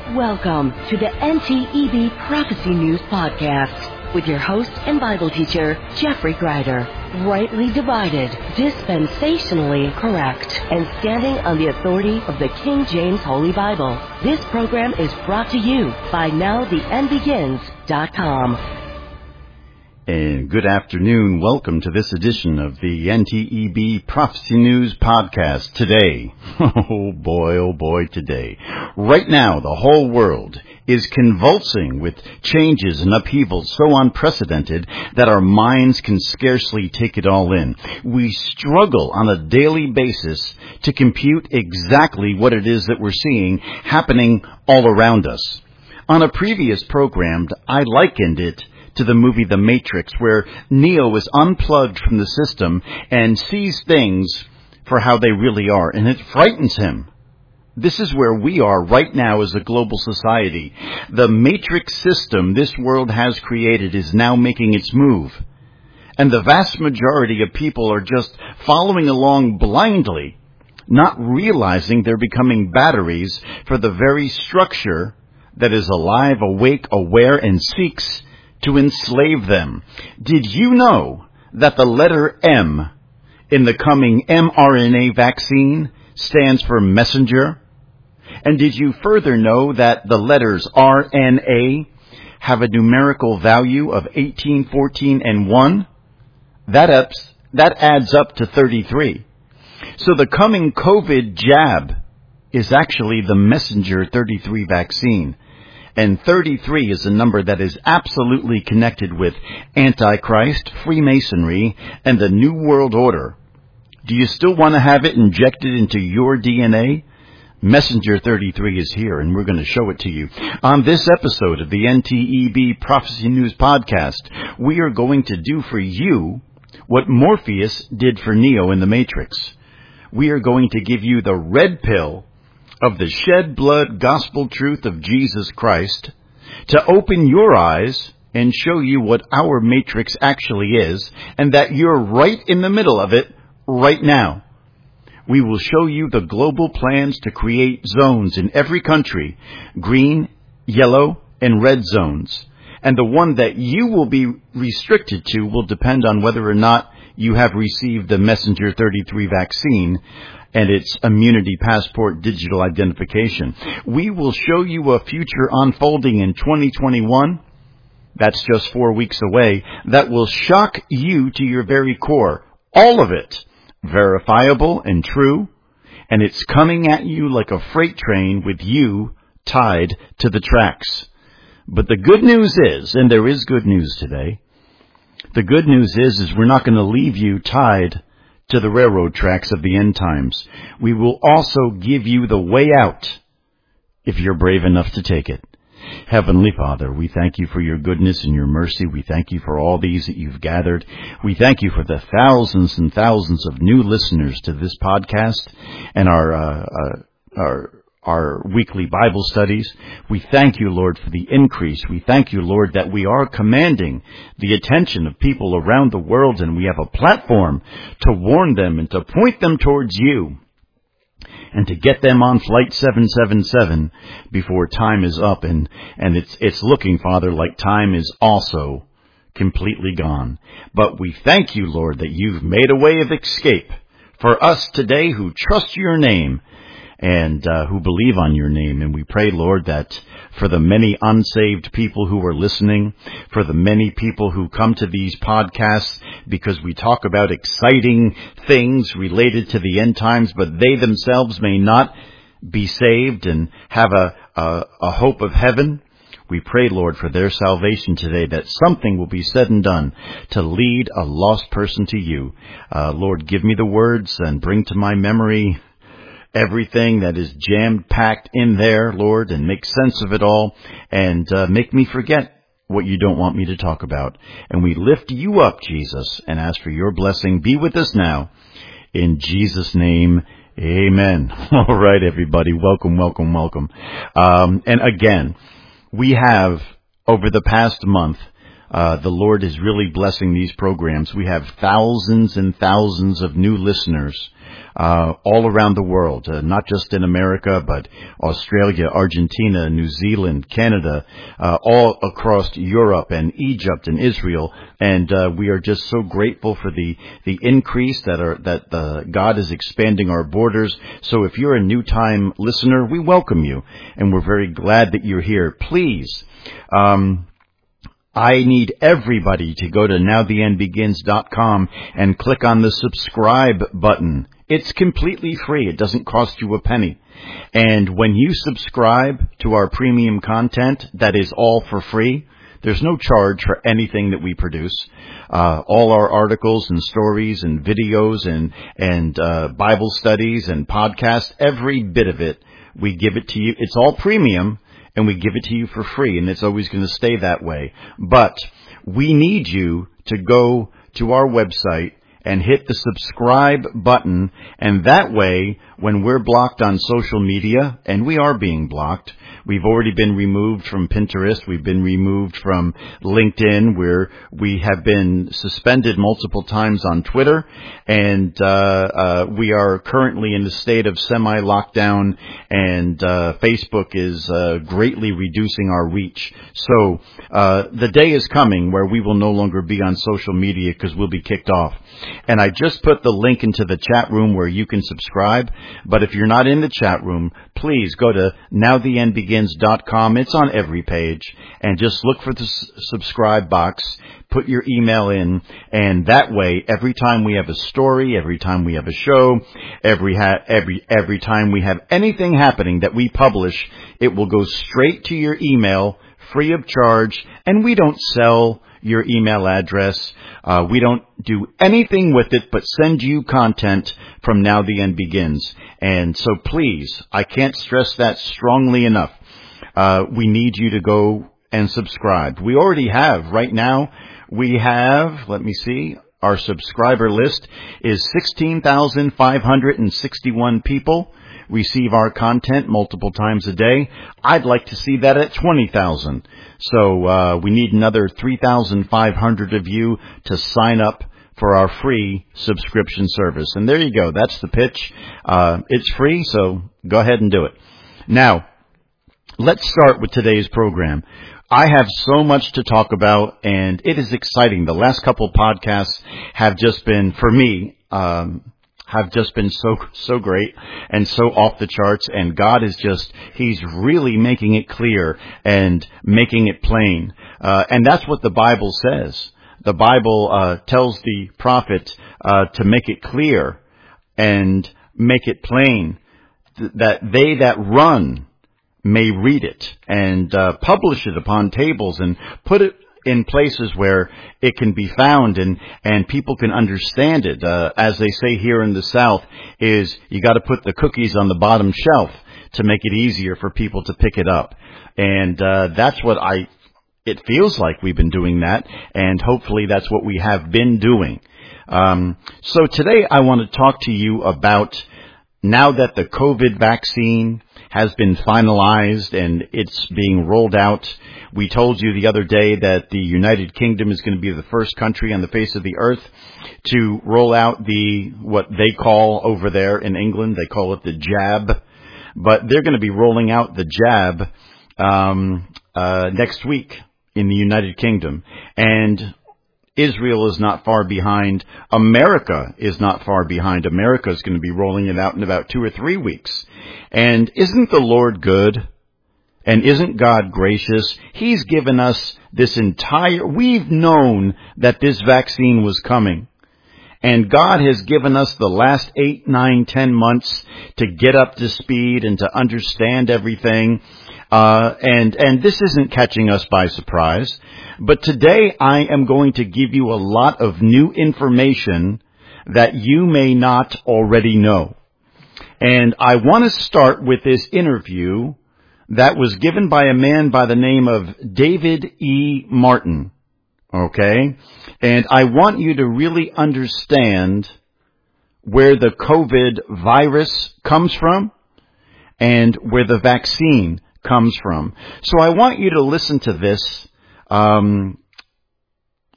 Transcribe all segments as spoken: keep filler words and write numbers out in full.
Welcome to the N T E B Prophecy News Podcast with your host and Bible teacher, Jeffrey Greider. Rightly divided, dispensationally correct, and standing on the authority of the King James Holy Bible. This program is brought to you by Now The End Begins dot com. And good afternoon. Welcome to this edition of the N T E B Prophecy News Podcast. Today, oh boy, oh boy, today. Right now, the whole world is convulsing with changes and upheavals so unprecedented that our minds can scarcely take it all in. We struggle on a daily basis to compute exactly what it is that we're seeing happening all around us. On a previous program, I likened it to the movie The Matrix, where Neo is unplugged from the system and sees things for how they really are, and it frightens him. This is where we are right now as a global society. The Matrix system this world has created is now making its move, and the vast majority of people are just following along blindly, not realizing they're becoming batteries for the very structure that is alive, awake, aware, and seeks to enslave them. Did you know that the letter M in the coming mRNA vaccine stands for messenger? And did you further know that the letters R N A have a numerical value of eighteen, fourteen, and one? That ups, that adds up to thirty-three. So the coming COVID jab is actually the messenger thirty-three vaccine. And thirty-three is a number that is absolutely connected with Antichrist, Freemasonry, and the New World Order. Do you still want to have it injected into your D N A? Messenger thirty-three is here, and we're going to show it to you. On this episode of the N T E B Prophecy News Podcast, we are going to do for you what Morpheus did for Neo in the Matrix. We are going to give you the red pill of the shed blood gospel truth of Jesus Christ to open your eyes and show you what our matrix actually is, and that you're right in the middle of it right now. We will show you the global plans to create zones in every country, green, yellow, and red zones. And the one that you will be restricted to will depend on whether or not you have received the messenger thirty-three vaccine and its immunity passport digital identification. We will show you a future unfolding in twenty twenty-one. That's just four weeks away. That will shock you to your very core. All of it verifiable and true. And it's coming at you like a freight train with you tied to the tracks. But the good news is, and there is good news today, the good news is, is we're not going to leave you tied to the railroad tracks of the end times. We will also give you the way out if you're brave enough to take it. Heavenly Father, we thank you for your goodness and your mercy. We thank you for all these that you've gathered. We thank you for the thousands and thousands of new listeners to this podcast and our uh, uh, our our weekly Bible studies. We thank you, Lord, for the increase. We thank you, Lord, that we are commanding the attention of people around the world, and we have a platform to warn them and to point them towards you and to get them on flight seven seven seven before time is up. And, and it's, it's looking, Father, like time is also completely gone. But we thank you, Lord, that you've made a way of escape for us today who trust your name and uh, who believe on your name. And we pray, Lord, that for the many unsaved people who are listening, for the many people who come to these podcasts because we talk about exciting things related to the end times, but they themselves may not be saved and have a, a, a hope of heaven, we pray, Lord, for their salvation today, that something will be said and done to lead a lost person to you. Uh, Lord, give me the words and bring to my memory everything that is jam-packed in there, Lord, and make sense of it all, and uh, make me forget what you don't want me to talk about. And we lift you up, Jesus, and ask for your blessing. Be with us now. In Jesus' name, amen. All right, everybody. Welcome, welcome, welcome. Um, and again, we have, over the past month, Uh, the Lord is really blessing these programs. We have thousands and thousands of new listeners uh, all around the world, uh, not just in America, but Australia, Argentina, New Zealand, Canada, uh, all across Europe and Egypt and Israel. And uh, we are just so grateful for the the increase that are that uh, God is expanding our borders. So if you're a new-time listener, we welcome you, and we're very glad that you're here. Please. Um, I need everybody to go to now the end begins dot com and click on the subscribe button. It's completely free. It doesn't cost you a penny. And when you subscribe to our premium content, that is all for free. There's no charge for anything that we produce. Uh, all our articles and stories and videos and, and uh, Bible studies and podcasts, every bit of it, we give it to you. It's all premium. And we give it to you for free, and it's always going to stay that way. But we need you to go to our website and hit the subscribe button, and that way, when we're blocked on social media, and we are being blocked, we've already been removed from Pinterest, we've been removed from LinkedIn, where we have been suspended multiple times on Twitter, and uh, uh, we are currently in the state of semi-lockdown, and uh, Facebook is uh, greatly reducing our reach. So uh, the day is coming where we will no longer be on social media because we'll be kicked off. And I just put the link into the chat room where you can subscribe. But if you're not in the chat room, please go to now the end begins dot com. It's on every page. And just look for the s- subscribe box. Put your email in. And that way, every time we have a story, every time we have a show, every ha- every every time we have anything happening that we publish, it will go straight to your email, free of charge. And we don't sell your email address. Uh, we don't do anything with it but send you content from Now the End Begins. And so please, I can't stress that strongly enough. Uh, we need you to go and subscribe. We already have. Right now, we have, let me see, our subscriber list is sixteen thousand five hundred sixty-one people. Receive our content multiple times a day. I'd like to see that at twenty thousand. So uh, we need another three thousand five hundred of you to sign up for our free subscription service. And there you go. That's the pitch. Uh, it's free, so go ahead and do it. Now, let's start with today's program. I have so much to talk about, and it is exciting. The last couple podcasts have just been, for me, um, have just been so, so great and so off the charts. And God is just, He's really making it clear and making it plain. Uh, and that's what the Bible says. The Bible, uh, tells the prophet, uh, to make it clear and make it plain th- that they that run may read it and, uh, publish it upon tables and put it in places where it can be found and, and people can understand it. Uh, as they say here in the South, is you got to put the cookies on the bottom shelf to make it easier for people to pick it up. And uh, that's what I, it feels like we've been doing that, and hopefully that's what we have been doing. Um, so today I want to talk to you about, now that the COVID vaccine has been finalized and it's being rolled out. We told you the other day that the United Kingdom is going to be the first country on the face of the earth to roll out the, what they call over there in England, they call it the jab. But they're going to be rolling out the jab um, uh, next week in the United Kingdom. And Israel is not far behind. America is not far behind. America is going to be rolling it out in about two or three weeks. And isn't the Lord good? And isn't God gracious? He's given us this entire, we've known that this vaccine was coming. And God has given us the last eight, nine, ten months to get up to speed and to understand everything. Uh, and, and this isn't catching us by surprise. But today I am going to give you a lot of new information that you may not already know. And I want to start with this interview that was given by a man by the name of David E. Martin. Okay? And I want you to really understand where the COVID virus comes from and where the vaccine comes from. So I want you to listen to this. Um,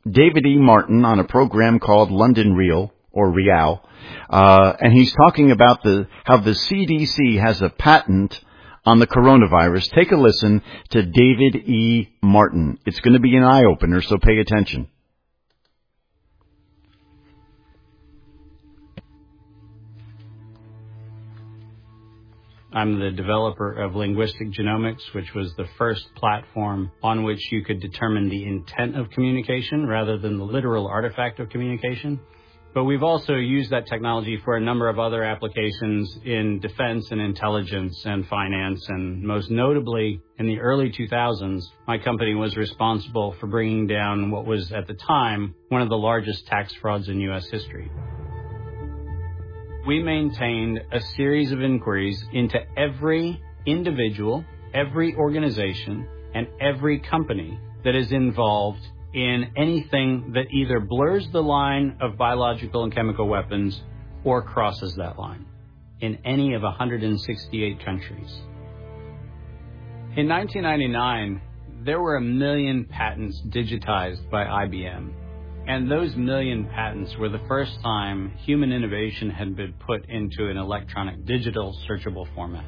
David E. Martin on a program called London Real, or Real, uh, and he's talking about the how the C D C has a patent on the coronavirus. Take a listen to David E. Martin. It's going to be an eye-opener, so pay attention. I'm the developer of Linguistic Genomics, which was the first platform on which you could determine the intent of communication rather than the literal artifact of communication. But we've also used that technology for a number of other applications in defense and intelligence and finance, and most notably in the early two thousands, my company was responsible for bringing down what was at the time one of the largest tax frauds in U S history. We maintained a series of inquiries into every individual, every organization, and every company that is involved in anything that either blurs the line of biological and chemical weapons or crosses that line in any of one hundred sixty-eight countries. In nineteen ninety-nine, there were a million patents digitized by I B M. And those million patents were the first time human innovation had been put into an electronic digital searchable format.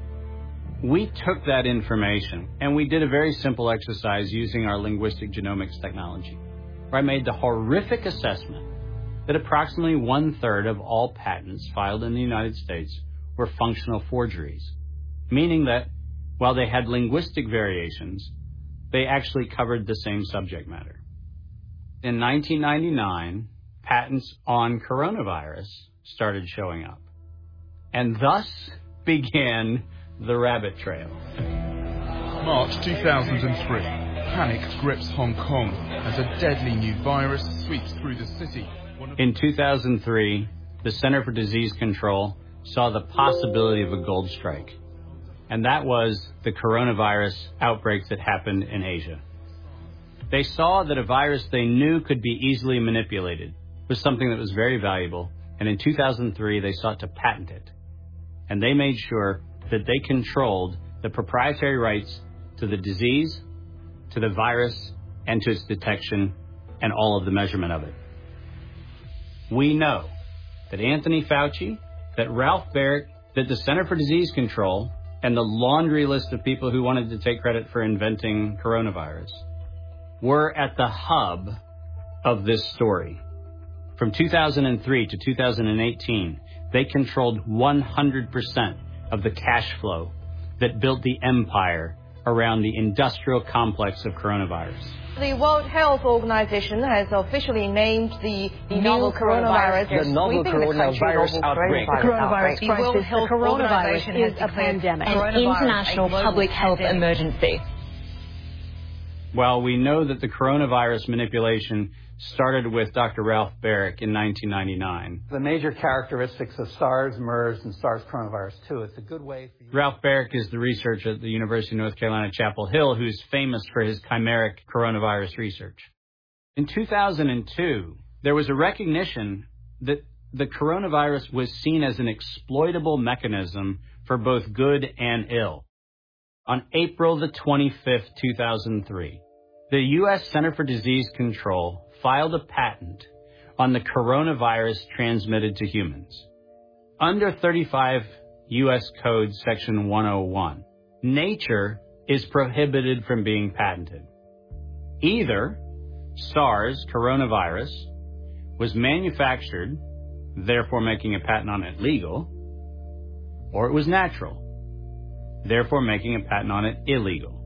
We took that information and we did a very simple exercise using our linguistic genomics technology, where I made the horrific assessment that approximately one-third of all patents filed in the United States were functional forgeries, meaning that while they had linguistic variations, they actually covered the same subject matter. In nineteen ninety-nine, patents on coronavirus started showing up, and thus began the rabbit trail. March two thousand three. Panic grips Hong Kong as a deadly new virus sweeps through the city. In two thousand three, the Center for Disease Control saw the possibility of a gold strike, and that was the coronavirus outbreak that happened in Asia. They saw that a virus they knew could be easily manipulated was something that was very valuable, and in two thousand three they sought to patent it. And they made sure that they controlled the proprietary rights to the disease, to the virus, and to its detection, and all of the measurement of it. We know that Anthony Fauci, that Ralph Baric, that the Center for Disease Control, and the laundry list of people who wanted to take credit for inventing coronavirus were at the hub of this story. From two thousand three to two thousand eighteen, they controlled one hundred percent of the cash flow that built the empire around the industrial complex of coronavirus. The World Health Organization has officially named the, the novel coronavirus, the novel coronavirus outbreak. The coronavirus The crisis. World Health The coronavirus Organization is a pandemic. An international public health emergency. While we know that the coronavirus manipulation started with Doctor Ralph Baric in nineteen ninety-nine. The major characteristics of SARS, MERS, and SARS coronavirus two. It's a good way for you. Ralph Baric is the researcher at the University of North Carolina, Chapel Hill, who's famous for his chimeric coronavirus research. In two thousand two, there was a recognition that the coronavirus was seen as an exploitable mechanism for both good and ill. On April the twenty-fifth, two thousand three, the U S Center for Disease Control filed a patent on the coronavirus transmitted to humans. Under thirty-five U S Code Section one oh one, nature is prohibited from being patented. Either SARS coronavirus was manufactured, therefore making a patent on it legal, or it was natural, therefore making a patent on it illegal.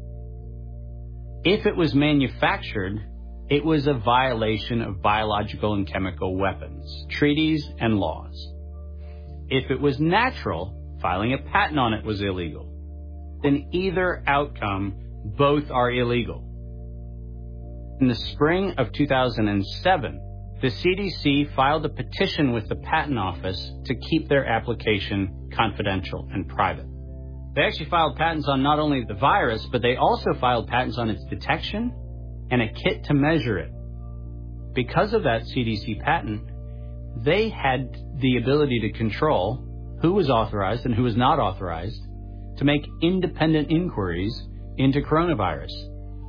If it was manufactured, it was a violation of biological and chemical weapons, treaties, and laws. If it was natural, filing a patent on it was illegal. In either outcome, both are illegal. In the spring of two thousand seven, the C D C filed a petition with the Patent Office to keep their application confidential and private. They actually filed patents on not only the virus, but they also filed patents on its detection and a kit to measure it. Because of that C D C patent, they had the ability to control who was authorized and who was not authorized to make independent inquiries into coronavirus.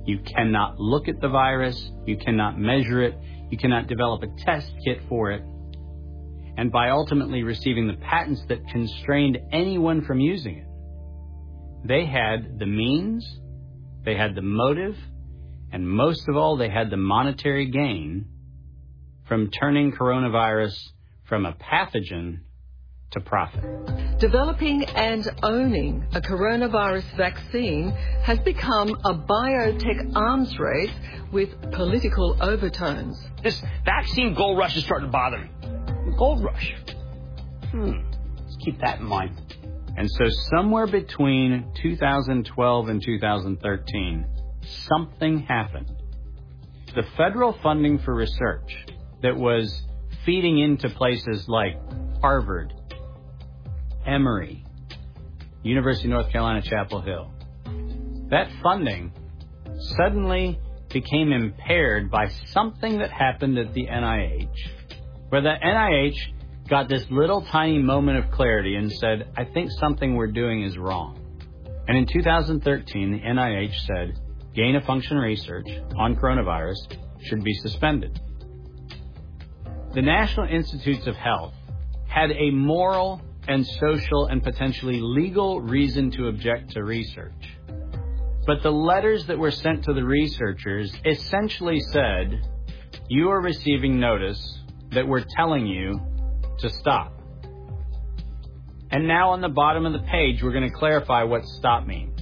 You cannot look at the virus. You cannot measure it. You cannot develop a test kit for it. And by ultimately receiving the patents that constrained anyone from using it, they had the means, they had the motive, and most of all, they had the monetary gain from turning coronavirus from a pathogen to profit. Developing and owning a coronavirus vaccine has become a biotech arms race with political overtones. This vaccine gold rush is starting to bother me. Gold rush. Hmm. Let's keep that in mind. And so somewhere between two thousand twelve and two thousand thirteen, something happened. The federal funding for research that was feeding into places like Harvard, Emory, University of North Carolina, Chapel Hill, that funding suddenly became impaired by something that happened at the N I H, where the N I H got this little tiny moment of clarity and said, I think something we're doing is wrong. And in two thousand thirteen, the N I H said, gain-of-function research on coronavirus should be suspended. The National Institutes of Health had a moral and social and potentially legal reason to object to research. But the letters that were sent to the researchers essentially said, you are receiving notice that we're telling you to stop. And now on the bottom of the page, we're going to clarify what stop means.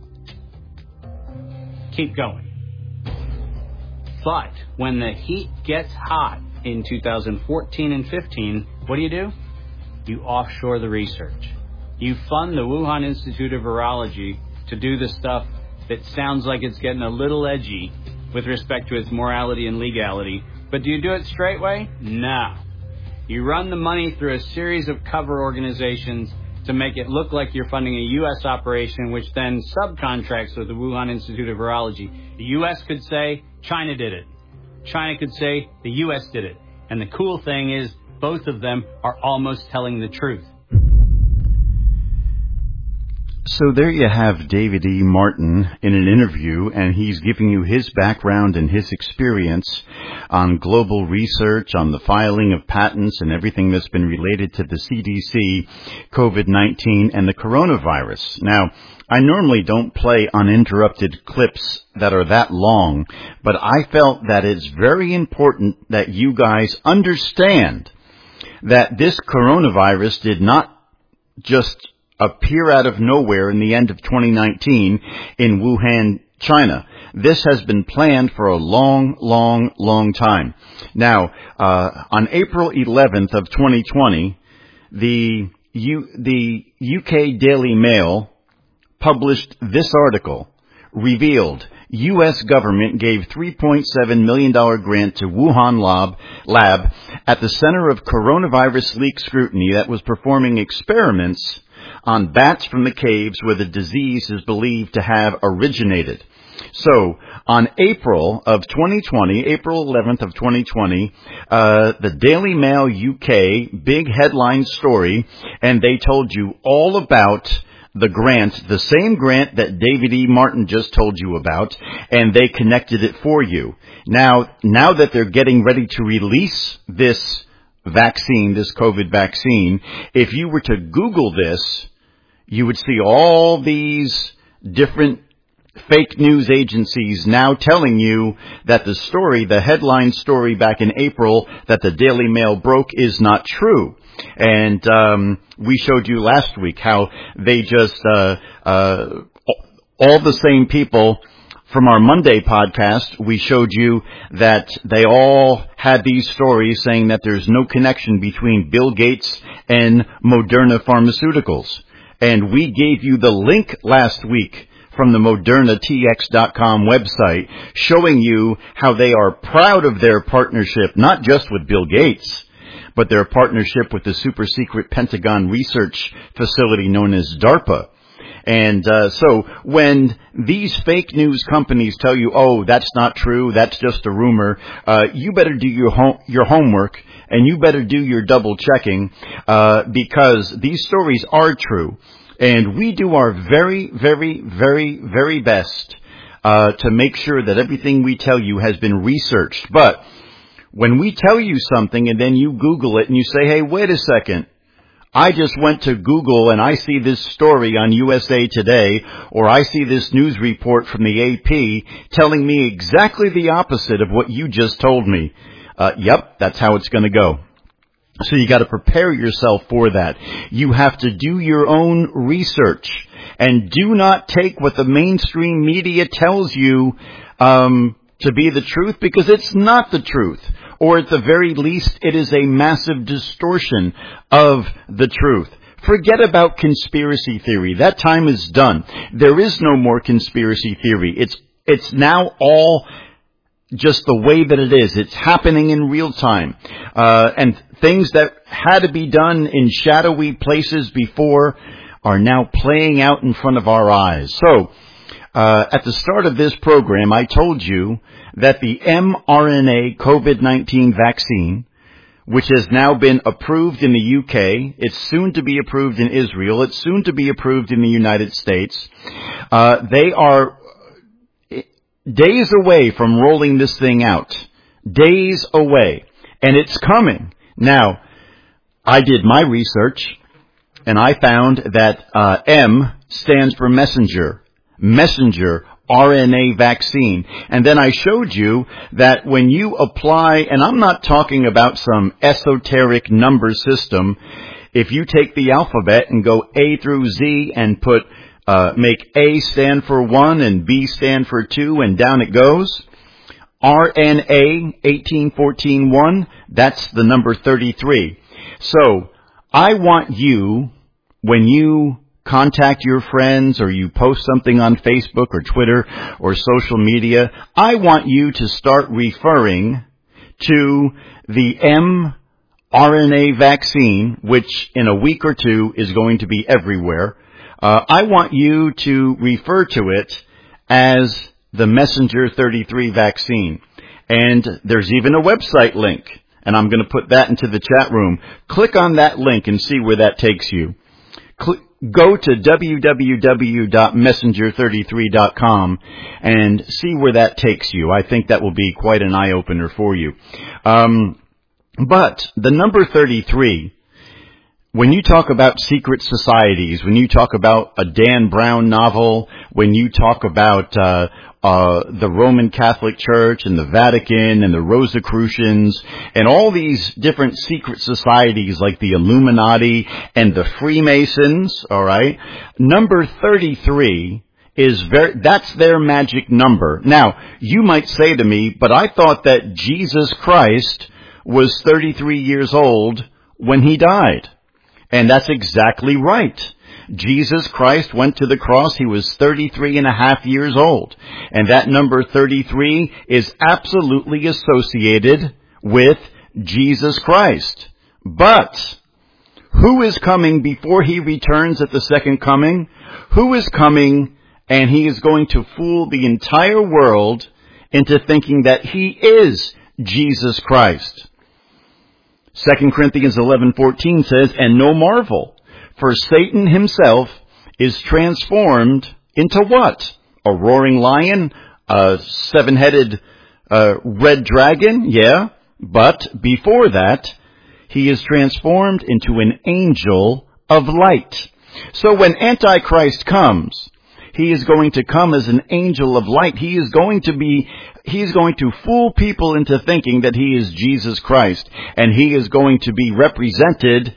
Keep going. But when the heat gets hot in two thousand fourteen and fifteen, what do you do? You offshore the research. You fund the Wuhan Institute of Virology to do the stuff that sounds like it's getting a little edgy with respect to its morality and legality. But do you do it straight way? No. You run the money through a series of cover organizations to make it look like you're funding a U S operation, which then subcontracts with the Wuhan Institute of Virology. The U S could say, China did it. China could say, the U S did it. And the cool thing is, both of them are almost telling the truth. So there you have David E. Martin in an interview, and he's giving you his background and his experience on global research, on the filing of patents and everything that's been related to the C D C, COVID nineteen, and the coronavirus. Now, I normally don't play uninterrupted clips that are that long, but I felt that it's very important that you guys understand that this coronavirus did not just appear out of nowhere in the end of twenty nineteen in Wuhan, China. This has been planned for a long, long, long time. Now, uh, on April eleventh of twenty twenty, the U, the U K Daily Mail published this article, revealed U S government gave three point seven million dollars grant to Wuhan lab, lab at the center of coronavirus leak scrutiny that was performing experiments on bats from the caves where the disease is believed to have originated. So, on April of twenty twenty, April eleventh of twenty twenty, uh, the Daily Mail U K, big headline story, and they told you all about the grant, the same grant that David E. Martin just told you about, and they connected it for you. Now, now that they're getting ready to release this vaccine, this COVID vaccine, if you were to Google this, you would see all these different fake news agencies now telling you that the story, the headline story back in April that the Daily Mail broke is not true. And um, we showed you last week how they just, uh, uh, all the same people from our Monday podcast, we showed you that they all had these stories saying that there's no connection between Bill Gates and Moderna Pharmaceuticals. And we gave you the link last week from the Moderna T X dot com website showing you how they are proud of their partnership, not just with Bill Gates, but their partnership with the super secret Pentagon research facility known as DARPA. And uh, so when these fake news companies tell you, oh, that's not true, that's just a rumor, uh, you better do your home, your homework, and you better do your double checking, uh, because these stories are true. And we do our very, very, very, very best uh, to make sure that everything we tell you has been researched. But when we tell you something and then you Google it and you say, hey, wait a second, I just went to Google and I see this story on U S A Today, or I see this news report from the A P telling me exactly the opposite of what you just told me. Uh, yep, that's how it's going to go. So you got to prepare yourself for that. You have to do your own research, and do not take what the mainstream media tells you um, to be the truth, because it's not the truth. Or at the very least, it is a massive distortion of the truth. Forget about conspiracy theory. That time is done. There is no more conspiracy theory. It's it's now all just the way that it is. It's happening in real time. Uh, and things that had to be done in shadowy places before are now playing out in front of our eyes. So, uh, at the start of this program, I told you that the mRNA COVID nineteen vaccine, which has now been approved in the U K, it's soon to be approved in Israel, it's soon to be approved in the United States, uh, they are days away from rolling this thing out. Days away. And it's coming. Now, I did my research, and I found that uh, M stands for messenger. Messenger R N A vaccine. And then I showed you that when you apply, and I'm not talking about some esoteric number system, if you take the alphabet and go A through Z and put Uh, make A stand for one and B stand for two, and down it goes. R N A eighteen fourteen one, that's the number thirty-three. So, I want you, when you contact your friends or you post something on Facebook or Twitter or social media, I want you to start referring to the mRNA vaccine, which in a week or two is going to be everywhere. Uh, I want you to refer to it as the Messenger thirty-three vaccine. And there's even a website link, and I'm going to put that into the chat room. Click on that link and see where that takes you. Cl- go to w w w dot messenger thirty-three dot com and see where that takes you. I think that will be quite an eye-opener for you. Um, but the number thirty-three, when you talk about secret societies, when you talk about a Dan Brown novel, when you talk about uh, uh, the Roman Catholic Church and the Vatican and the Rosicrucians and all these different secret societies like the Illuminati and the Freemasons, all right, number thirty-three is very, that's their magic number. Now, you might say to me, but I thought that Jesus Christ was thirty-three years old when he died. And that's exactly right. Jesus Christ went to the cross. He was thirty-three and a half years old. And that number thirty-three is absolutely associated with Jesus Christ. But who is coming before he returns at the second coming? Who is coming and he is going to fool the entire world into thinking that he is Jesus Christ? Second Corinthians eleven fourteen says, and no marvel, for Satan himself is transformed into what? A roaring lion? A seven-headed uh, red dragon? Yeah. But before that, he is transformed into an angel of light. So when Antichrist comes, he is going to come as an angel of light. He is going to be, he is going to fool people into thinking that he is Jesus Christ. And he is going to be represented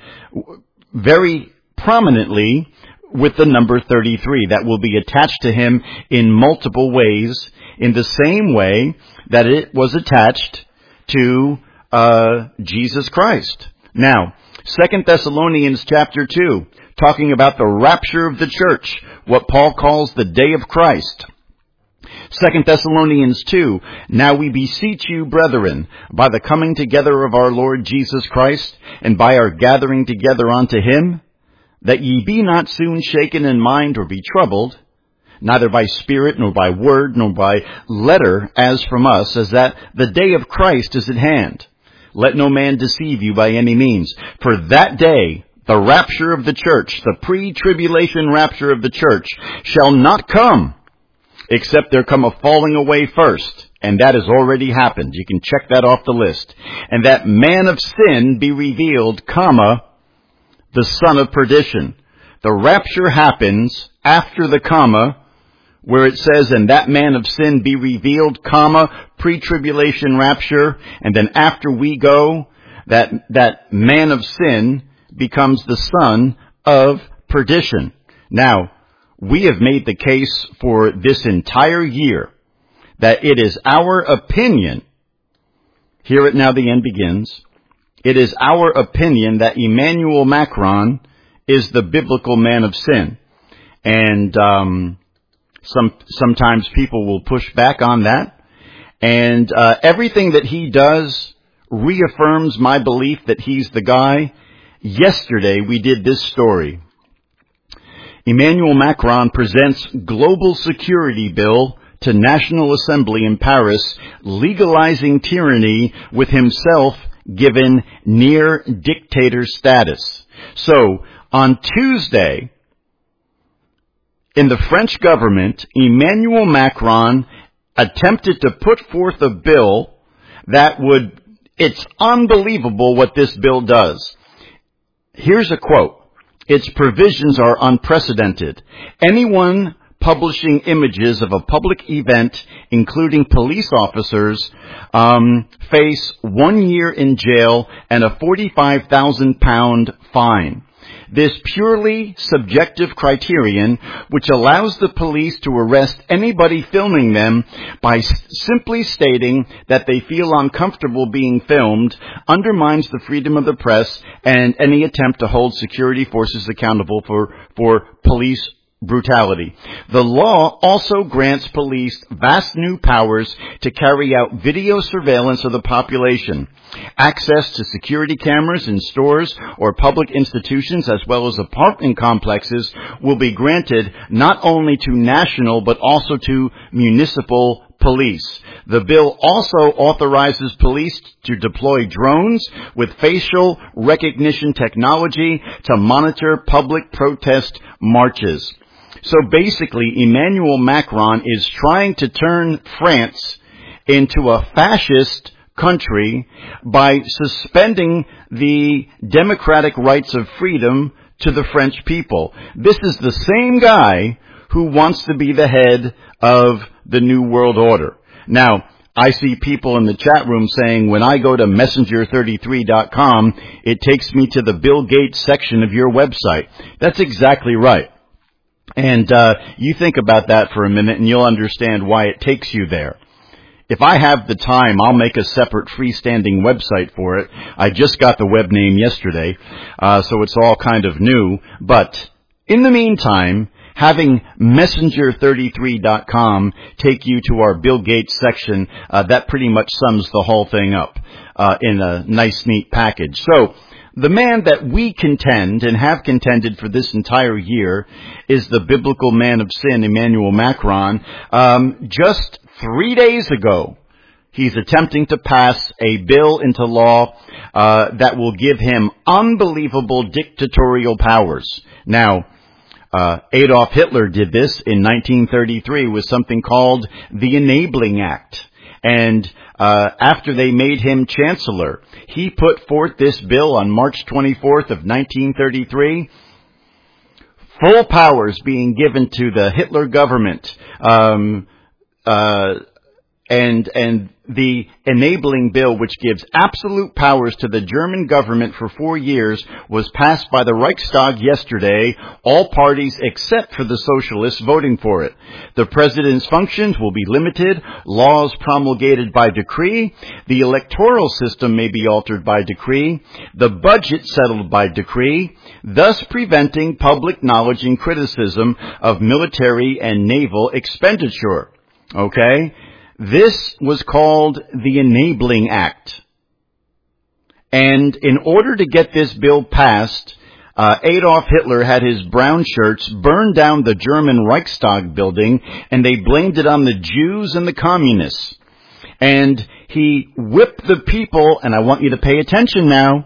very prominently with the number thirty-three. That will be attached to him in multiple ways, in the same way that it was attached to uh Jesus Christ. Now, Second Thessalonians chapter two, talking about the rapture of the church, what Paul calls the day of Christ. Second Thessalonians two, now we beseech you, brethren, by the coming together of our Lord Jesus Christ, and by our gathering together unto him, that ye be not soon shaken in mind or be troubled, neither by spirit, nor by word, nor by letter, as from us, as that the day of Christ is at hand. Let no man deceive you by any means. For that day, the rapture of the church, the pre-tribulation rapture of the church, shall not come, except there come a falling away first. And that has already happened. You can check that off the list. And that man of sin be revealed, comma, the son of perdition. The rapture happens after the comma, where it says, and that man of sin be revealed, comma, pre-tribulation rapture. And then after we go, that, that man of sin becomes the son of perdition. Now, we have made the case for this entire year that it is our opinion, here at Now the End Begins, it is our opinion that Emmanuel Macron is the biblical man of sin. And um, some sometimes people will push back on that. And uh, everything that he does reaffirms my belief that he's the guy. Yesterday we did this story. Emmanuel Macron presents global security bill to National Assembly in Paris, legalizing tyranny with himself given near dictator status. So, on Tuesday, in the French government, Emmanuel Macron attempted to put forth a bill that would, it's unbelievable what this bill does. Here's a quote. Its provisions are unprecedented. Anyone publishing images of a public event, including police officers, um, face one year in jail and a forty-five thousand pound fine. This purely subjective criterion, which allows the police to arrest anybody filming them by s- simply stating that they feel uncomfortable being filmed, undermines the freedom of the press and any attempt to hold security forces accountable for, for police brutality. The law also grants police vast new powers to carry out video surveillance of the population. Access to security cameras in stores or public institutions as well as apartment complexes will be granted not only to national but also to municipal police. The bill also authorizes police to deploy drones with facial recognition technology to monitor public protest marches. So basically, Emmanuel Macron is trying to turn France into a fascist country by suspending the democratic rights of freedom to the French people. This is the same guy who wants to be the head of the New World Order. Now, I see people in the chat room saying, when I go to messenger thirty-three dot com, it takes me to the Bill Gates section of your website. That's exactly right. And uh you think about that for a minute and you'll understand why it takes you there. If I have the time, I'll make a separate freestanding website for it. I just got the web name yesterday, uh so it's all kind of new. But in the meantime, having messenger thirty-three dot com take you to our Bill Gates section, uh that pretty much sums the whole thing up uh in a nice, neat package. So, the man that we contend and have contended for this entire year is the biblical man of sin, Emmanuel Macron. Um, just three days ago, he's attempting to pass a bill into law uh, that will give him unbelievable dictatorial powers. Now, uh, Adolf Hitler did this in nineteen thirty-three with something called the Enabling Act. And uh after they made him chancellor, he put forth this bill on March twenty-fourth of nineteen thirty-three. Full powers being given to the Hitler government, um uh and and the enabling bill, which gives absolute powers to the German government for four years, was passed by the Reichstag yesterday, all parties except for the socialists voting for it. The president's functions will be limited, laws promulgated by decree, the electoral system may be altered by decree, the budget settled by decree, thus preventing public knowledge and criticism of military and naval expenditure. Okay? This was called the Enabling Act. And in order to get this bill passed, uh, Adolf Hitler had his brown shirts burn down the German Reichstag building, and they blamed it on the Jews and the communists. And he whipped the people, and I want you to pay attention now.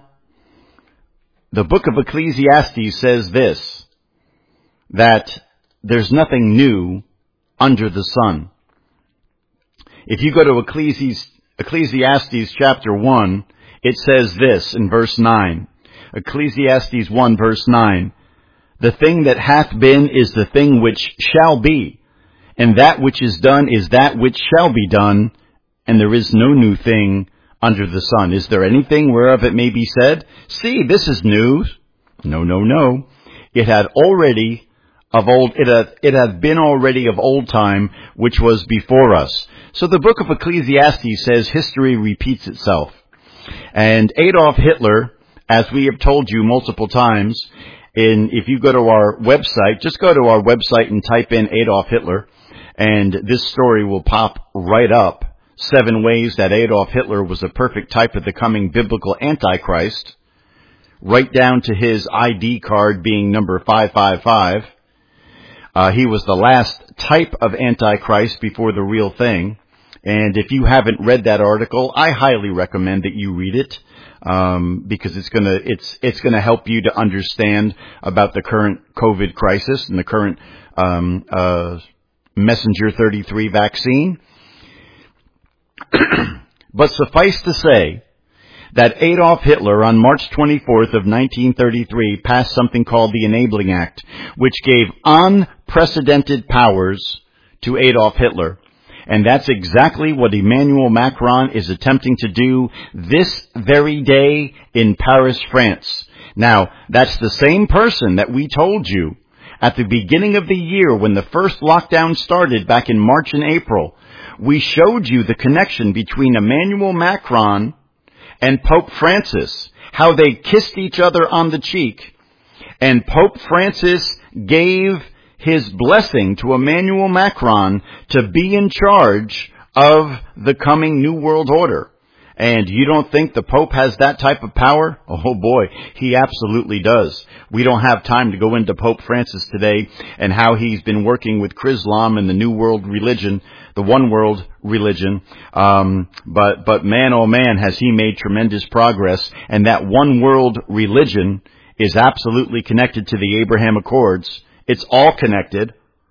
The book of Ecclesiastes says this, that there's nothing new under the sun. If you go to Ecclesiastes, Ecclesiastes chapter one, it says this in verse nine. Ecclesiastes one verse nine. The thing that hath been is the thing which shall be, and that which is done is that which shall be done, and there is no new thing under the sun. Is there anything whereof it may be said, see, this is news? No, no, no. It had already of old, it hath, it hath been already of old time, which was before us. So the book of Ecclesiastes says history repeats itself. And Adolf Hitler, as we have told you multiple times, in, if you go to our website, just go to our website and type in Adolf Hitler, and this story will pop right up. Seven ways that Adolf Hitler was a perfect type of the coming biblical Antichrist, right down to his I D card being number five five five. Uh, he was the last type of Antichrist before the real thing. And if you haven't read that article, I highly recommend that you read it, um, because it's gonna, it's, it's gonna help you to understand about the current COVID crisis and the current, um, uh, Messenger thirty-three vaccine. But suffice to say that Adolf Hitler on March twenty-fourth of nineteen thirty-three passed something called the Enabling Act, which gave unprecedented powers to Adolf Hitler. And that's exactly what Emmanuel Macron is attempting to do this very day in Paris, France. Now, that's the same person that we told you at the beginning of the year when the first lockdown started back in March and April. We showed you the connection between Emmanuel Macron and Pope Francis, how they kissed each other on the cheek. And Pope Francis gave his blessing to Emmanuel Macron to be in charge of the coming New World Order. And you don't think the Pope has that type of power? Oh boy, he absolutely does. We don't have time to go into Pope Francis today and how he's been working with Chrislam and the New World religion, the One World religion. Um, but, but man, oh man, has he made tremendous progress. And that One World religion is absolutely connected to the Abraham Accords. It's all connected.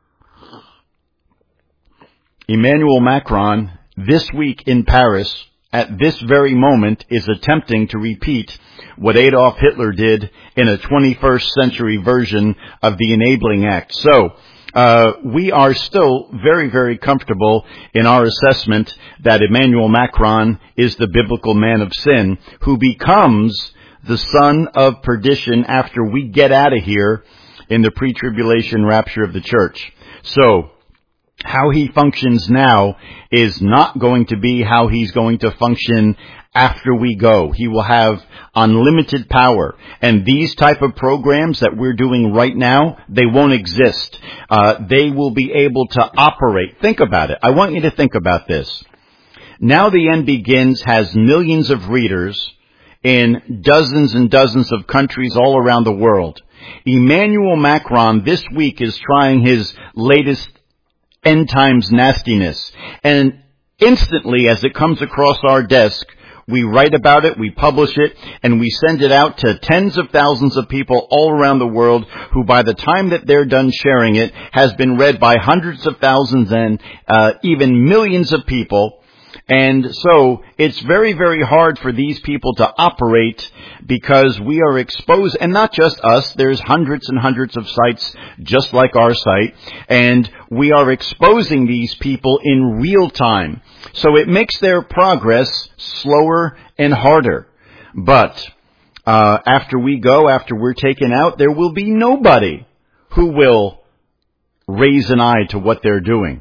Emmanuel Macron, this week in Paris, at this very moment, is attempting to repeat what Adolf Hitler did in a twenty-first century version of the Enabling Act. So, uh, we are still very, very comfortable in our assessment that Emmanuel Macron is the biblical man of sin who becomes the son of perdition after we get out of here in the pre-tribulation rapture of the church. So, how he functions now is not going to be how he's going to function after we go. He will have unlimited power. And these type of programs that we're doing right now, they won't exist. Uh, they will be able to operate. Think about it. I want you to think about this. Now the End Begins has millions of readers in dozens and dozens of countries all around the world. Emmanuel Macron this week is trying his latest end times nastiness. And instantly, as it comes across our desk, we write about it, we publish it, and we send it out to tens of thousands of people all around the world who, by the time that they're done sharing it, has been read by hundreds of thousands and uh, even millions of people. And so it's very, very hard for these people to operate because we are exposed, and not just us, there's hundreds and hundreds of sites just like our site, and we are exposing these people in real time. So it makes their progress slower and harder. But uh, after we go, after we're taken out, there will be nobody who will raise an eye to what they're doing.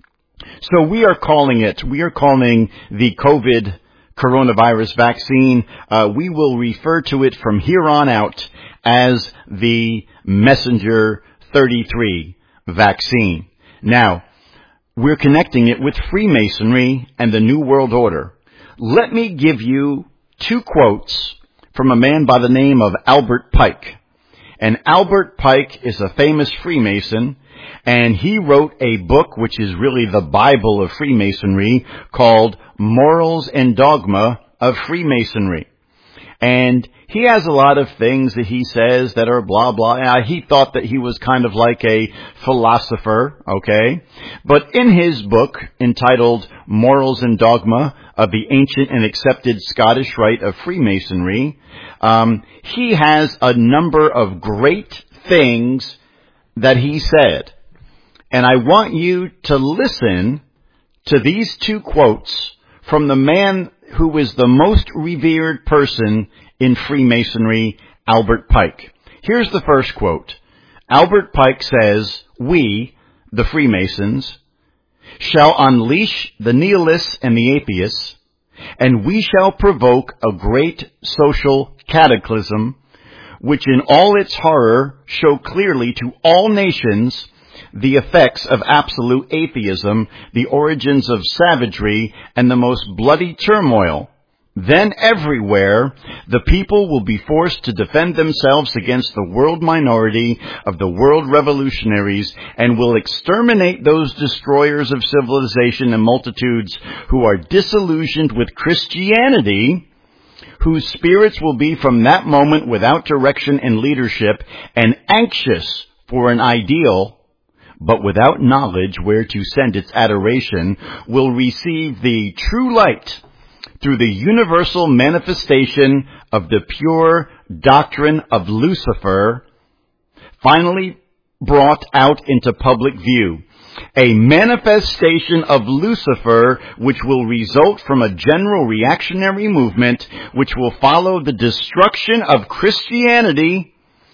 So we are calling it, we are calling the COVID coronavirus vaccine, uh, we will refer to it from here on out as the Messenger thirty-three vaccine. Now, we're connecting it with Freemasonry and the New World Order. Let me give you two quotes from a man by the name of Albert Pike. And Albert Pike is a famous Freemason, and he wrote a book which is really the Bible of Freemasonry called Morals and Dogma of Freemasonry. And he has a lot of things that he says that are blah, blah. Uh, he thought that he was kind of like a philosopher, okay? But in his book entitled Morals and Dogma of the Ancient and Accepted Scottish Rite of Freemasonry, um, he has a number of great things that he said. And I want you to listen to these two quotes from the man who is the most revered person in Freemasonry, Albert Pike. Here's the first quote. Albert Pike says, "We, the Freemasons, shall unleash the nihilists and the atheists, and we shall provoke a great social cataclysm, which in all its horror show clearly to all nations the effects of absolute atheism, the origins of savagery, and the most bloody turmoil. Then everywhere the people will be forced to defend themselves against the world minority of the world revolutionaries, and will exterminate those destroyers of civilization and multitudes who are disillusioned with Christianity, whose spirits will be from that moment without direction and leadership, and anxious for an ideal, but without knowledge where to send its adoration, will receive the true light through the universal manifestation of the pure doctrine of Lucifer, finally brought out into public view. A manifestation of Lucifer which will result from a general reactionary movement which will follow the destruction of Christianity,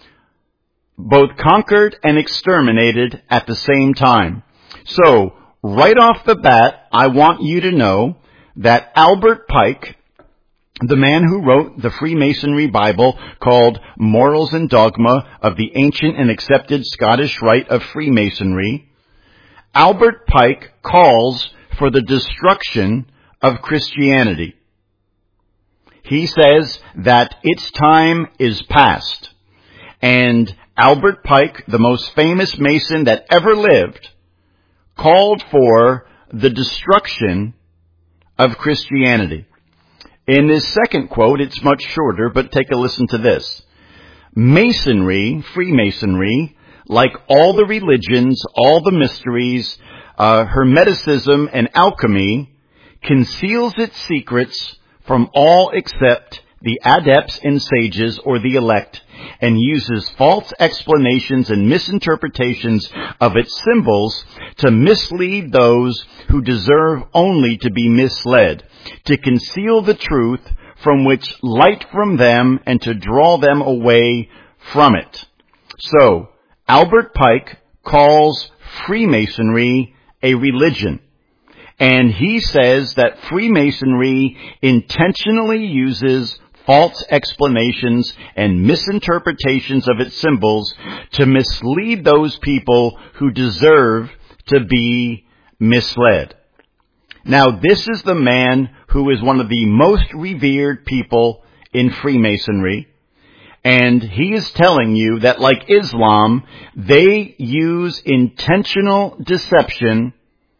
both conquered and exterminated at the same time." So, right off the bat, I want you to know that Albert Pike, the man who wrote the Freemasonry Bible called Morals and Dogma of the Ancient and Accepted Scottish Rite of Freemasonry, Albert Pike calls for the destruction of Christianity. He says that its time is past. And Albert Pike, the most famous Mason that ever lived, called for the destruction of Christianity. In this second quote, it's much shorter, but take a listen to this. Masonry, Freemasonry, like all the religions, all the mysteries, uh, Hermeticism and alchemy, conceals its secrets from all except the adepts and sages or the elect, and uses false explanations and misinterpretations of its symbols to mislead those who deserve only to be misled, to conceal the truth from which light from them and to draw them away from it. So, Albert Pike calls Freemasonry a religion. And he says that Freemasonry intentionally uses false explanations and misinterpretations of its symbols to mislead those people who deserve to be misled. Now, this is the man who is one of the most revered people in Freemasonry. And he is telling you that, like Islam, they use intentional deception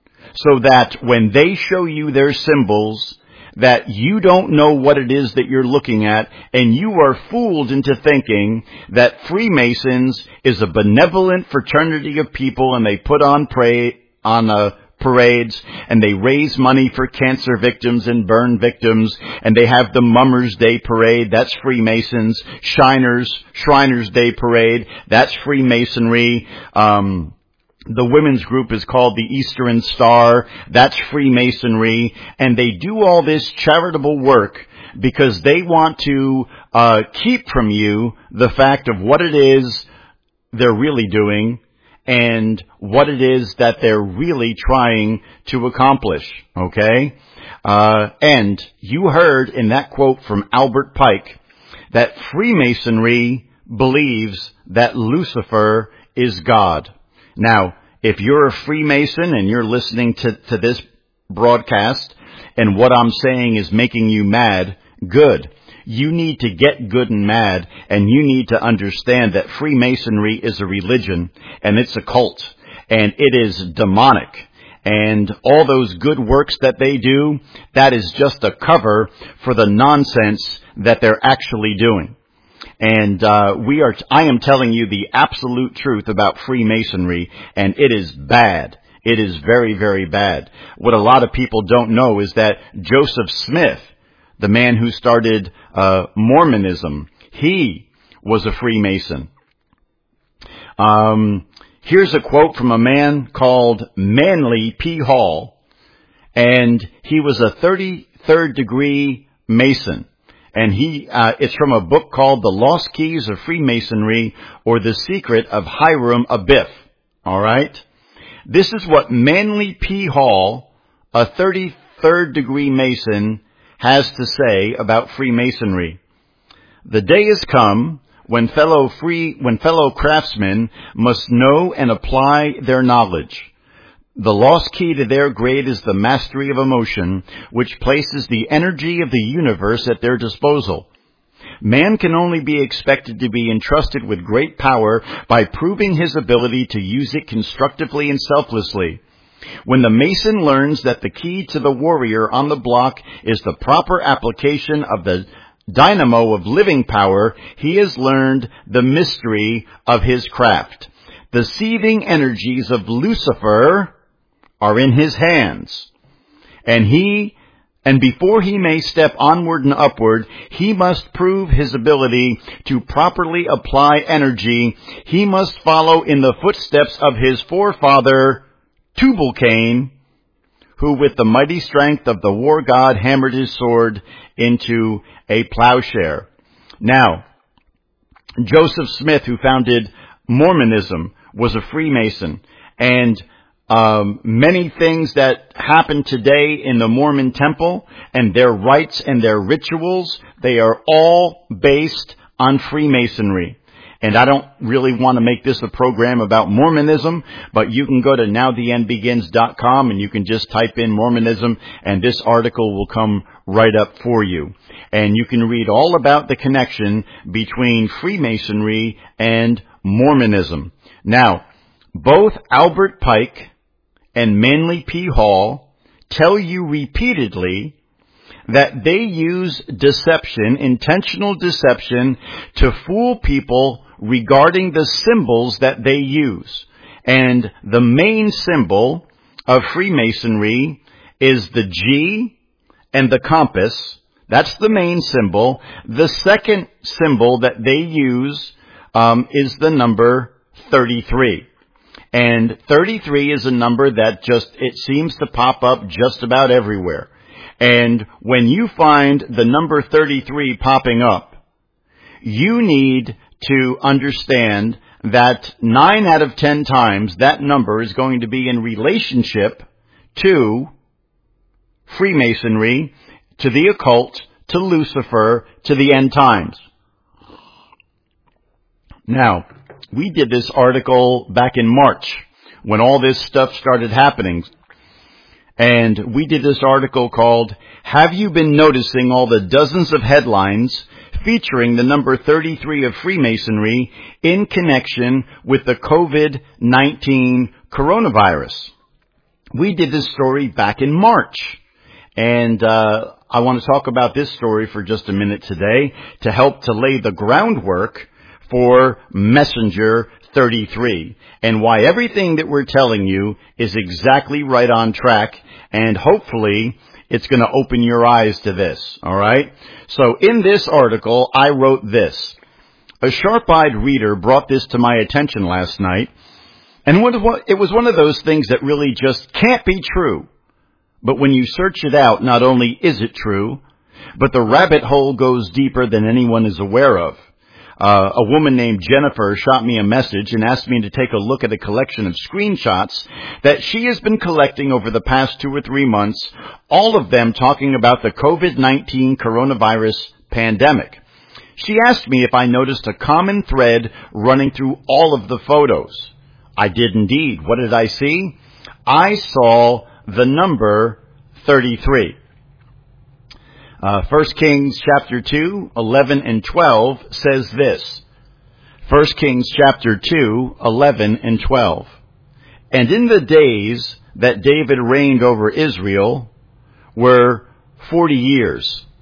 so that when they show you their symbols, that you don't know what it is that you're looking at, and you are fooled into thinking that Freemasons is a benevolent fraternity of people, and they put on pray on uh, parades, and they raise money for cancer victims and burn victims, and they have the Mummers Day Parade, that's Freemasons. Shiners, Shriners Day Parade, that's Freemasonry. Um... The women's group is called the Eastern Star. That's Freemasonry. And they do all this charitable work because they want to uh keep from you the fact of what it is they're really doing and what it is that they're really trying to accomplish. Okay? Uh and you heard in that quote from Albert Pike that Freemasonry believes that Lucifer is God. Now, if you're a Freemason and you're listening to, to this broadcast and what I'm saying is making you mad, good. You need to get good and mad, and you need to understand that Freemasonry is a religion, and it's a cult, and it is demonic. And all those good works that they do, that is just a cover for the nonsense that they're actually doing. And uh, we are. I am telling you the absolute truth about Freemasonry, and it is bad. It is very, very bad. What a lot of people don't know is that Joseph Smith, the man who started uh, Mormonism, he was a Freemason. Um, here's a quote from a man called Manly P. Hall, and he was a thirty-third degree Mason. And he, uh, it's from a book called The Lost Keys of Freemasonry, or The Secret of Hiram Abiff. All right? This is what Manly P. Hall, a thirty-third degree Mason, has to say about Freemasonry. The day has come when fellow free, when fellow craftsmen must know and apply their knowledge. The lost key to their grade is the mastery of emotion, which places the energy of the universe at their disposal. Man can only be expected to be entrusted with great power by proving his ability to use it constructively and selflessly. When the Mason learns that the key to the warrior on the block is the proper application of the dynamo of living power, he has learned the mystery of his craft. The seething energies of Lucifer are in his hands. And he, and before he may step onward and upward, he must prove his ability to properly apply energy. He must follow in the footsteps of his forefather, Tubal-Cain, who with the mighty strength of the war god hammered his sword into a plowshare. Now, Joseph Smith, who founded Mormonism, was a Freemason, and Um, many things that happen today in the Mormon temple and their rites and their rituals, they are all based on Freemasonry. And I don't really want to make this a program about Mormonism, but you can go to now the end begins dot com and you can just type in Mormonism and this article will come right up for you. And you can read all about the connection between Freemasonry and Mormonism. Now, both Albert Pike and Manly P. Hall tell you repeatedly that they use deception, intentional deception, to fool people regarding the symbols that they use. And the main symbol of Freemasonry is the G and the compass. That's the main symbol. The second symbol that they use um, is the number thirty-three. And thirty-three is a number that just, it seems to pop up just about everywhere. And when you find the number thirty-three popping up, you need to understand that nine out of ten times that number is going to be in relationship to Freemasonry, to the occult, to Lucifer, to the end times. Now, we did this article back in March when all this stuff started happening. And we did this article called, Have You Been Noticing All the Dozens of Headlines Featuring the Number thirty-three of Freemasonry in Connection with the COVID nineteen Coronavirus? We did this story back in March. And uh I want to talk about this story for just a minute today to help to lay the groundwork for Messenger thirty-three, and why everything that we're telling you is exactly right on track, and hopefully it's going to open your eyes to this, all right? So in this article, I wrote this. A sharp-eyed reader brought this to my attention last night, and it was one of those things that really just can't be true. But when you search it out, not only is it true, but the rabbit hole goes deeper than anyone is aware of. Uh, a woman named Jennifer shot me a message and asked me to take a look at a collection of screenshots that she has been collecting over the past two or three months, all of them talking about the COVID nineteen coronavirus pandemic. She asked me if I noticed a common thread running through all of the photos. I did indeed. What did I see? I saw the number thirty-three. Uh, First Kings chapter two, eleven and twelve says this. First Kings chapter two, eleven and twelve. And in the days that David reigned over Israel were forty years.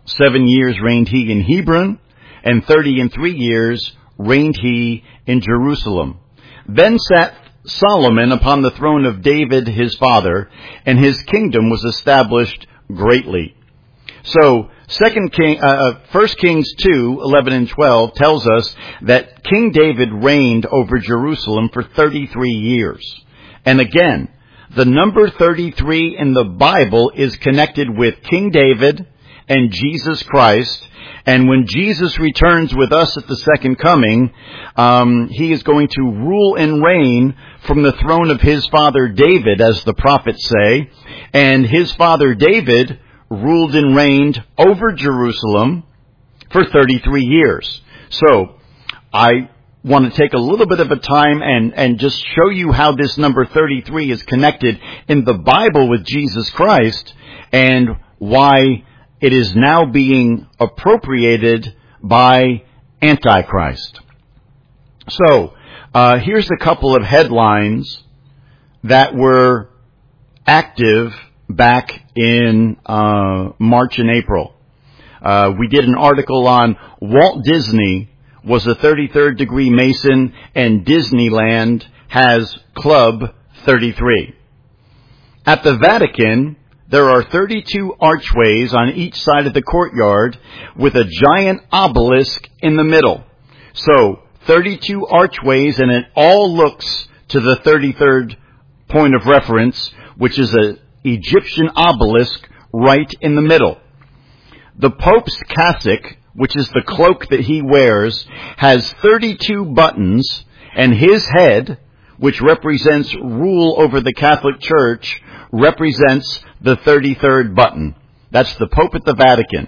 Seven years reigned he in Hebron, and thirty and three years reigned he in Jerusalem. Then sat Solomon upon the throne of David his father, and his kingdom was established greatly. So, Second King, uh, First Kings two, eleven and twelve tells us that King David reigned over Jerusalem for thirty-three years. And again, the number thirty-three in the Bible is connected with King David and Jesus Christ. And when Jesus returns with us at the second coming, um, he is going to rule and reign from the throne of his father David, as the prophets say. And his father David ruled and reigned over Jerusalem for thirty-three years. So, I want to take a little bit of a time and, and just show you how this number thirty-three is connected in the Bible with Jesus Christ, and why it is now being appropriated by Antichrist. So, uh, here's a couple of headlines that were active back in uh, March and April. Uh, we did an article on Walt Disney was a thirty-third degree Mason, and Disneyland has Club thirty-three. At the Vatican, there are thirty-two archways on each side of the courtyard with a giant obelisk in the middle. So, thirty-two archways, and it all looks to the thirty-third point of reference, which is an Egyptian obelisk right in the middle. The Pope's cassock, which is the cloak that he wears, has thirty-two buttons, and his head, which represents rule over the Catholic Church, represents the thirty-third button. That's the Pope at the Vatican.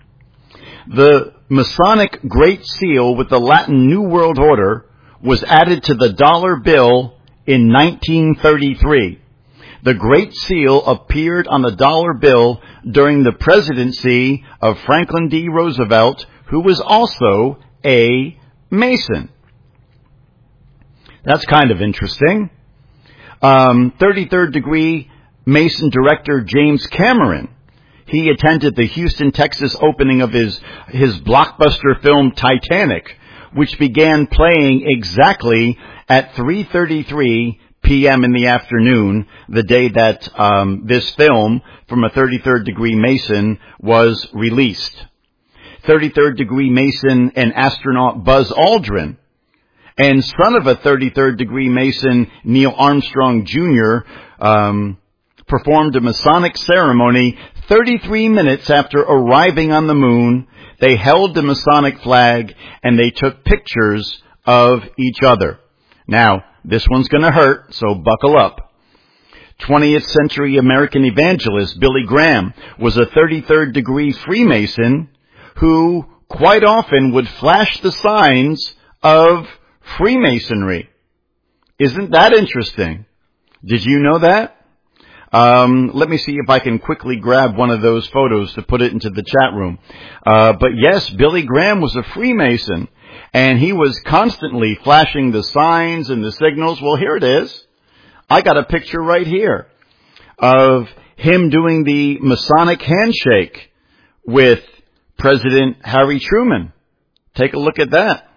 The Masonic Great Seal with the Latin New World Order was added to the dollar bill in nineteen thirty-three. The Great Seal appeared on the dollar bill during the presidency of Franklin D. Roosevelt, who was also a Mason. That's kind of interesting. Um, thirty-third degree Mason director James Cameron, he attended the Houston, Texas opening of his, his blockbuster film Titanic, which began playing exactly at three thirty-three p.m. in the afternoon, the day that um, this film from a thirty-third degree Mason was released. thirty-third degree Mason and astronaut Buzz Aldrin, and son of a thirty-third degree Mason, Neil Armstrong Junior, um, performed a Masonic ceremony thirty-three minutes after arriving on the moon. They held the Masonic flag and they took pictures of each other. Now, this one's going to hurt, so buckle up. twentieth century American evangelist Billy Graham was a thirty-third degree Freemason who quite often would flash the signs of Freemasonry. Isn't that interesting? Did you know that? Um, let me see if I can quickly grab one of those photos to put it into the chat room. Uh, but yes, Billy Graham was a Freemason, and he was constantly flashing the signs and the signals. Well, here it is. I got a picture right here of him doing the Masonic handshake with President Harry Truman. Take a look at that.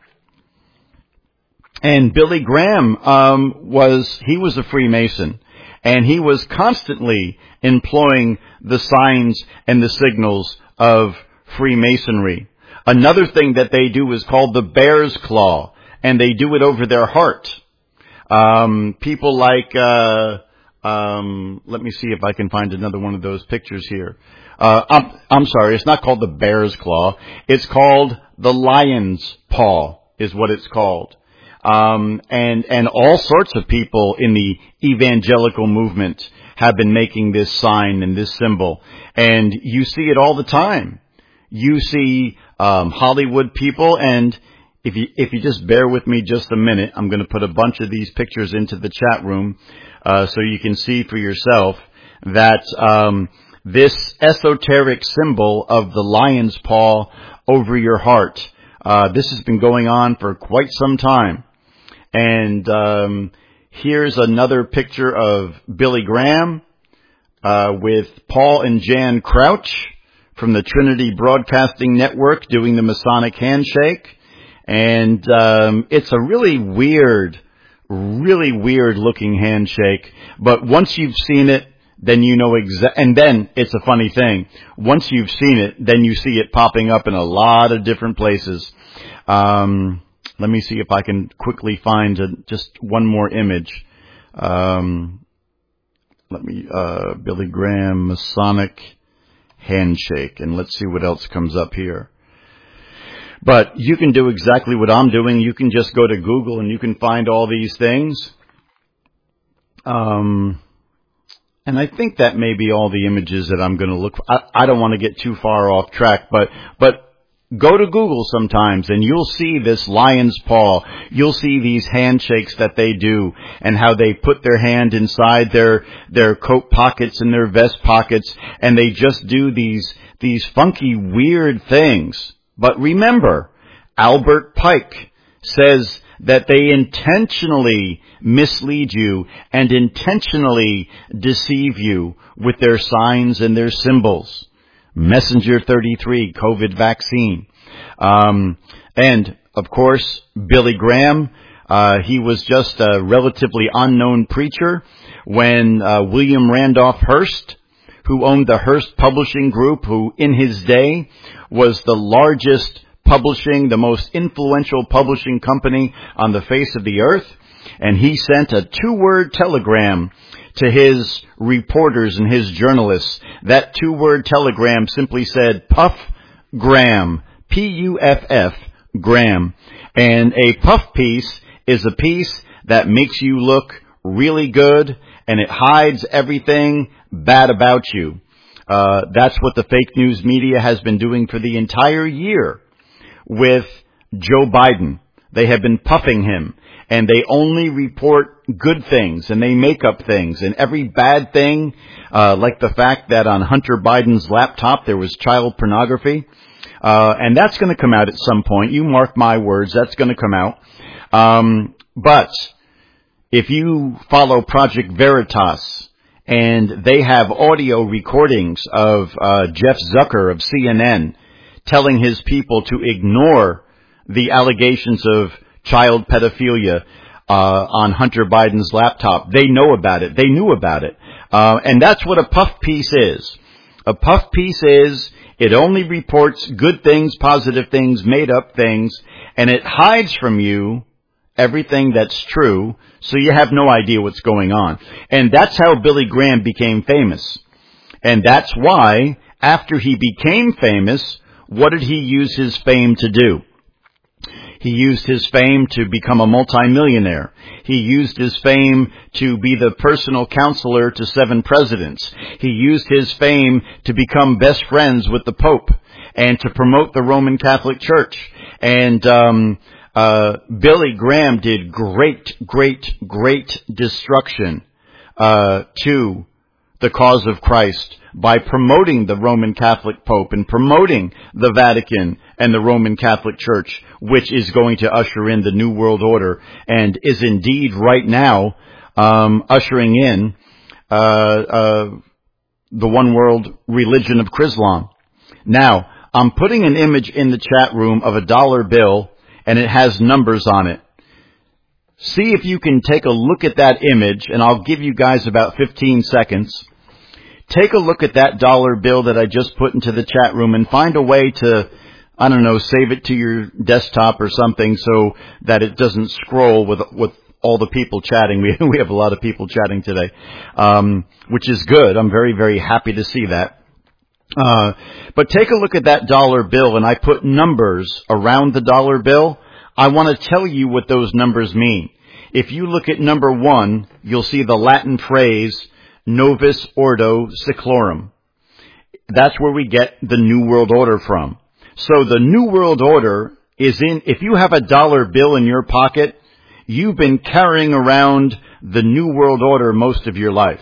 And Billy Graham um, was, he was a Freemason. And he was constantly employing the signs and the signals of Freemasonry. Another thing that they do is called the bear's claw, and they do it over their heart. Um, people like, uh, um, let me see if I can find another one of those pictures here. Uh, I'm, I'm sorry, it's not called the bear's claw. It's called the lion's paw, is what it's called. Um, and, and all sorts of people in the evangelical movement have been making this sign and this symbol. And you see it all the time. You see, um, Hollywood people, and if you, if you just bear with me just a minute, I'm going to put a bunch of these pictures into the chat room, uh, so you can see for yourself that, um, this esoteric symbol of the lion's paw over your heart, uh, this has been going on for quite some time. And um, here's another picture of Billy Graham uh, with Paul and Jan Crouch from the Trinity Broadcasting Network doing the Masonic handshake. And um, it's a really weird, really weird looking handshake. But once you've seen it, then you know exactly. And then it's a funny thing. Once you've seen it, then you see it popping up in a lot of different places. Um, let me see if I can quickly find a, just one more image. Um, let me, uh, Billy Graham Masonic handshake, and let's see what else comes up here. But you can do exactly what I'm doing. You can just go to Google and you can find all these things. Um, and I think that may be all the images that I'm going to look for. I, I don't want to get too far off track, but, but go to Google sometimes and you'll see this lion's paw. You'll see these handshakes that they do and how they put their hand inside their, their coat pockets and their vest pockets, and they just do these, these funky, weird things. But remember, Albert Pike says that they intentionally mislead you and intentionally deceive you with their signs and their symbols. Messenger thirty-three, COVID vaccine. Um, and, of course, Billy Graham, uh, he was just a relatively unknown preacher when uh, William Randolph Hearst, who owned the Hearst Publishing Group, who in his day was the largest publishing, the most influential publishing company on the face of the earth. And he sent a two-word telegram to his reporters and his journalists. That two-word telegram simply said, Puff Graham, P U F F, Graham. And a puff piece is a piece that makes you look really good, and it hides everything bad about you. Uh, that's what the fake news media has been doing for the entire year with Joe Biden. They have been puffing him, and they only report good things, and they make up things, and every bad thing, uh, like the fact that on Hunter Biden's laptop there was child pornography, uh, and that's going to come out at some point. You mark my words, that's going to come out. Um, but if you follow Project Veritas, and they have audio recordings of uh, Jeff Zucker of C N N telling his people to ignore the allegations of child pedophilia uh, on Hunter Biden's laptop. They know about it. They knew about it. Uh, and that's what a puff piece is. A puff piece is, it only reports good things, positive things, made up things, and it hides from you everything that's true, so you have no idea what's going on. And that's how Billy Graham became famous. And that's why, after he became famous, what did he use his fame to do? He used his fame to become a multimillionaire. He used his fame to be the personal counselor to seven presidents. He used his fame to become best friends with the Pope and to promote the Roman Catholic Church. And um uh Billy Graham did great, great, great destruction uh to the cause of Christ by promoting the Roman Catholic Pope and promoting the Vatican and the Roman Catholic Church, which is going to usher in the New World Order and is indeed right now um, ushering in uh, uh, the one world religion of Chrislam. Now, I'm putting an image in the chat room of a dollar bill, and it has numbers on it. See if you can take a look at that image, and I'll give you guys about fifteen seconds. Take a look at that dollar bill that I just put into the chat room and find a way to, I don't know, save it to your desktop or something so that it doesn't scroll with with all the people chatting. We we have a lot of people chatting today, um, which is good. I'm very, very happy to see that. Uh, but take a look at that dollar bill, and I put numbers around the dollar bill. I want to tell you what those numbers mean. If you look at number one, you'll see the Latin phrase, Novus Ordo Seclorum. That's where we get the New World Order from. So the New World Order is in, if you have a dollar bill in your pocket, you've been carrying around the New World Order most of your life.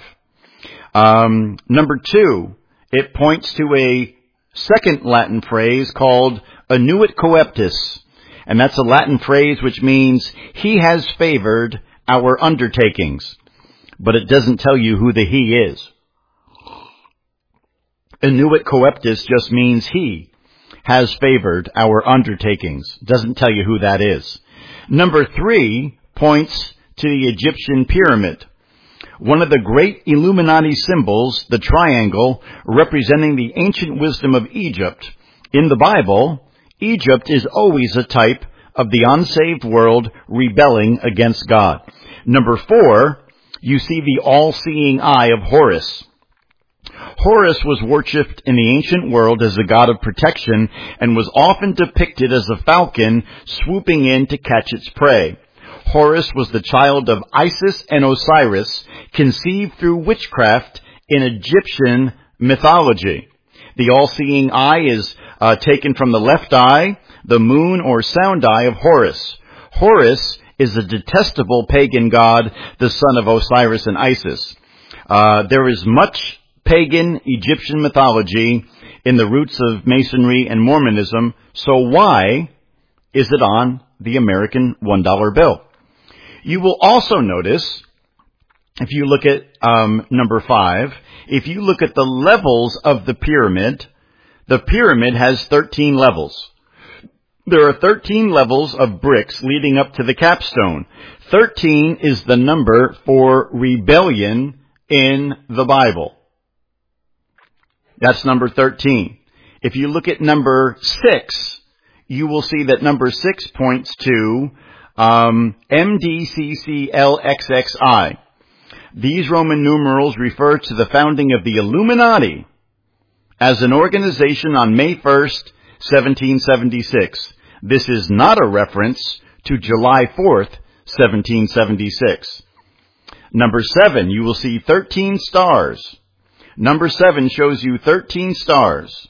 Um, number two, it points to a second Latin phrase called Annuit Coeptis. And that's a Latin phrase which means he has favored our undertakings. But it doesn't tell you who the he is. Inuit coeptus just means he has favored our undertakings. Doesn't tell you who that is. Number three points to the Egyptian pyramid. One of the great Illuminati symbols, the triangle, representing the ancient wisdom of Egypt. In the Bible, Egypt is always a type of the unsaved world rebelling against God. Number four, you see the all-seeing eye of Horus. Horus was worshipped in the ancient world as a god of protection and was often depicted as a falcon swooping in to catch its prey. Horus was the child of Isis and Osiris, conceived through witchcraft in Egyptian mythology. The all-seeing eye is uh, taken from the left eye, the moon or sound eye of Horus. Horus is a detestable pagan god, the son of Osiris and Isis. Uh, there is much pagan Egyptian mythology in the roots of Masonry and Mormonism, so why is it on the American one dollar bill? You will also notice, if you look at um, number five, if you look at the levels of the pyramid, the pyramid has thirteen levels. There are thirteen levels of bricks leading up to the capstone. thirteen is the number for rebellion in the Bible. That's number thirteen. If you look at number six, you will see that number six points to um, M D C C L X X I. These Roman numerals refer to the founding of the Illuminati as an organization on May first, seventeen seventy-six. This is not a reference to July fourth, seventeen seventy-six. Number seven, you will see thirteen stars. Number seven shows you thirteen stars.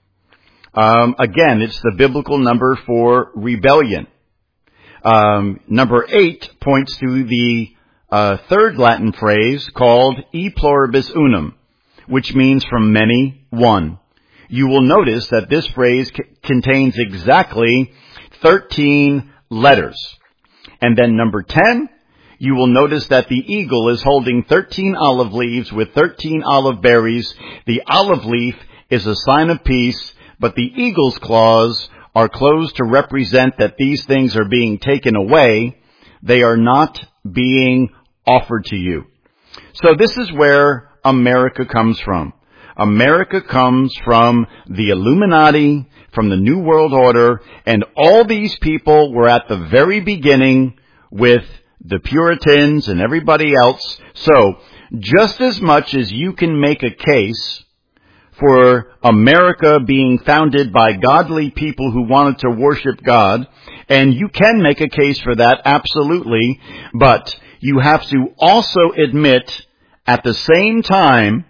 Um, again, it's the biblical number for rebellion. Um, number eight points to the uh, third Latin phrase called e pluribus unum, which means from many, one. You will notice that this phrase c- contains exactly thirteen letters. And then number ten, you will notice that the eagle is holding thirteen olive leaves with thirteen olive berries. The olive leaf is a sign of peace, but the eagle's claws are closed to represent that these things are being taken away. They are not being offered to you. So this is where America comes from. America comes from the Illuminati, from the New World Order, and all these people were at the very beginning with the Puritans and everybody else. So just as much as you can make a case for America being founded by godly people who wanted to worship God, and you can make a case for that, absolutely, but you have to also admit at the same time,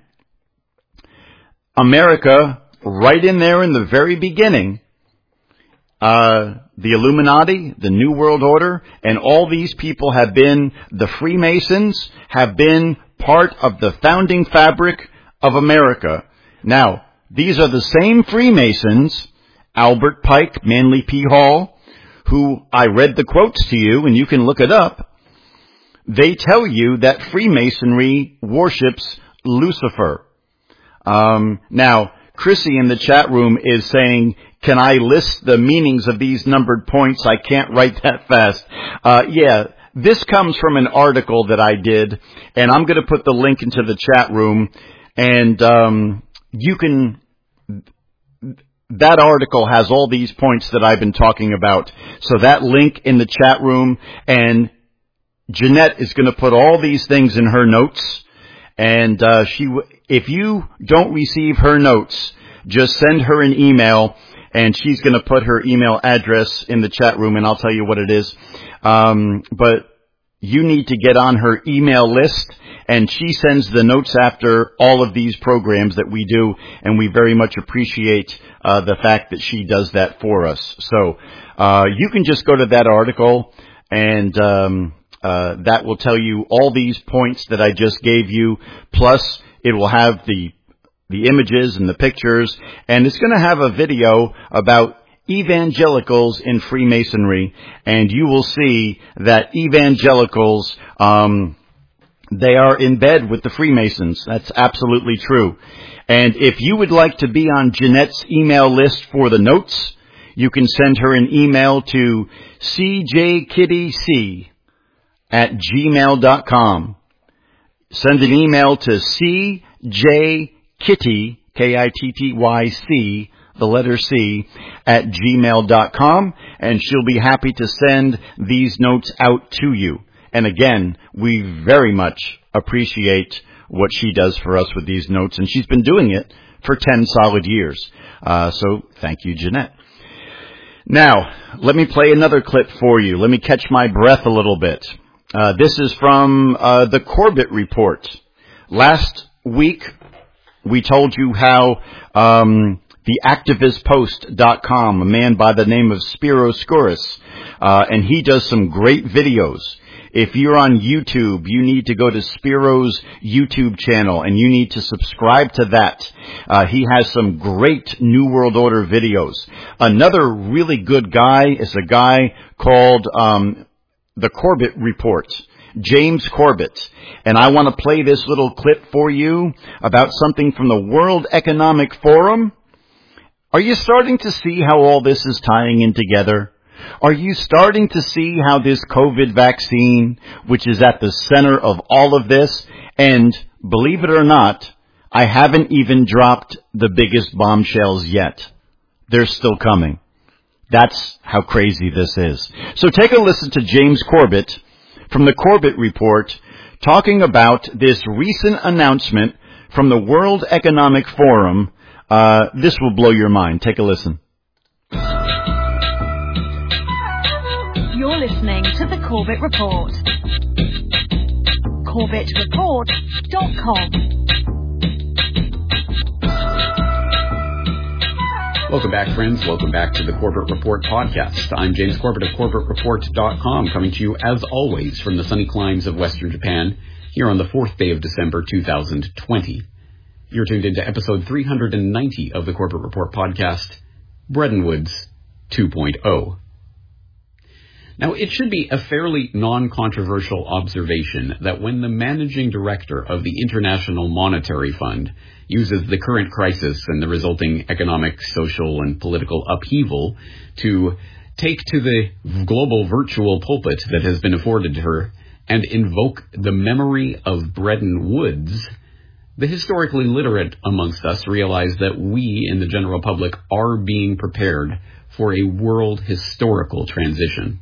America, right in there in the very beginning, uh, the Illuminati, the New World Order, and all these people have been, the Freemasons, have been part of the founding fabric of America. Now, these are the same Freemasons, Albert Pike, Manly P. Hall, who I read the quotes to you, and you can look it up. They tell you that Freemasonry worships Lucifer. Um, now, Chrissy in the chat room is saying, can I list the meanings of these numbered points? I can't write that fast. Uh, yeah, this comes from an article that I did, and I'm going to put the link into the chat room, and um, you can, that article has all these points that I've been talking about. So that link in the chat room, and Jeanette is going to put all these things in her notes, and uh, she, if you don't receive her notes, just send her an email, and she's going to put her email address in the chat room, and I'll tell you what it is. Um, but you need to get on her email list, and she sends the notes after all of these programs that we do, and we very much appreciate uh, the fact that she does that for us. So uh, you can just go to that article, and um, uh, that will tell you all these points that I just gave you, plus it will have the the images and the pictures, and it's going to have a video about evangelicals in Freemasonry, and you will see that evangelicals, um, They are in bed with the Freemasons. That's absolutely true. And if you would like to be on Jeanette's email list for the notes, you can send her an email to c j kitty c at gmail dot com. Send an email to cjkitty, K I T T Y C, the letter C, at gmail dot com, and she'll be happy to send these notes out to you. And again, we very much appreciate what she does for us with these notes, and she's been doing it for ten solid years. Uh, so thank you, Jeanette. Now, let me play another clip for you. Let me catch my breath a little bit. Uh, this is from uh, the Corbett Report. Last week, we told you how um, the activist post dot com, a man by the name of Spiro Skouras, uh, and he does some great videos. If you're on YouTube, you need to go to Spiro's YouTube channel, and you need to subscribe to that. Uh, he has some great New World Order videos. Another really good guy is a guy called um, the Corbett Report, James Corbett. And I want to play this little clip for you about something from the World Economic Forum. Are you starting to see how all this is tying in together? Are you starting to see how this COVID vaccine, which is at the center of all of this, and believe it or not, I haven't even dropped the biggest bombshells yet. They're still coming. That's how crazy this is. So take a listen to James Corbett from the Corbett Report talking about this recent announcement from the World Economic Forum. Uh, this will blow your mind. Take a listen. You're listening to the Corbett Report. Corbett Report dot com. Welcome back, friends. Welcome back to the Corbett Report podcast. I'm James Corbett of Corbett Report dot com, coming to you, as always, from the sunny climes of Western Japan, here on the fourth day of December, two thousand twenty. You're tuned into episode three hundred ninety of the Corbett Report podcast, Bretton Woods two point oh. Now, it should be a fairly non-controversial observation that when the managing director of the International Monetary Fund uses the current crisis and the resulting economic, social, and political upheaval to take to the global virtual pulpit that has been afforded to her and invoke the memory of Bretton Woods, the historically literate amongst us realize that we in the general public are being prepared for a world historical transition.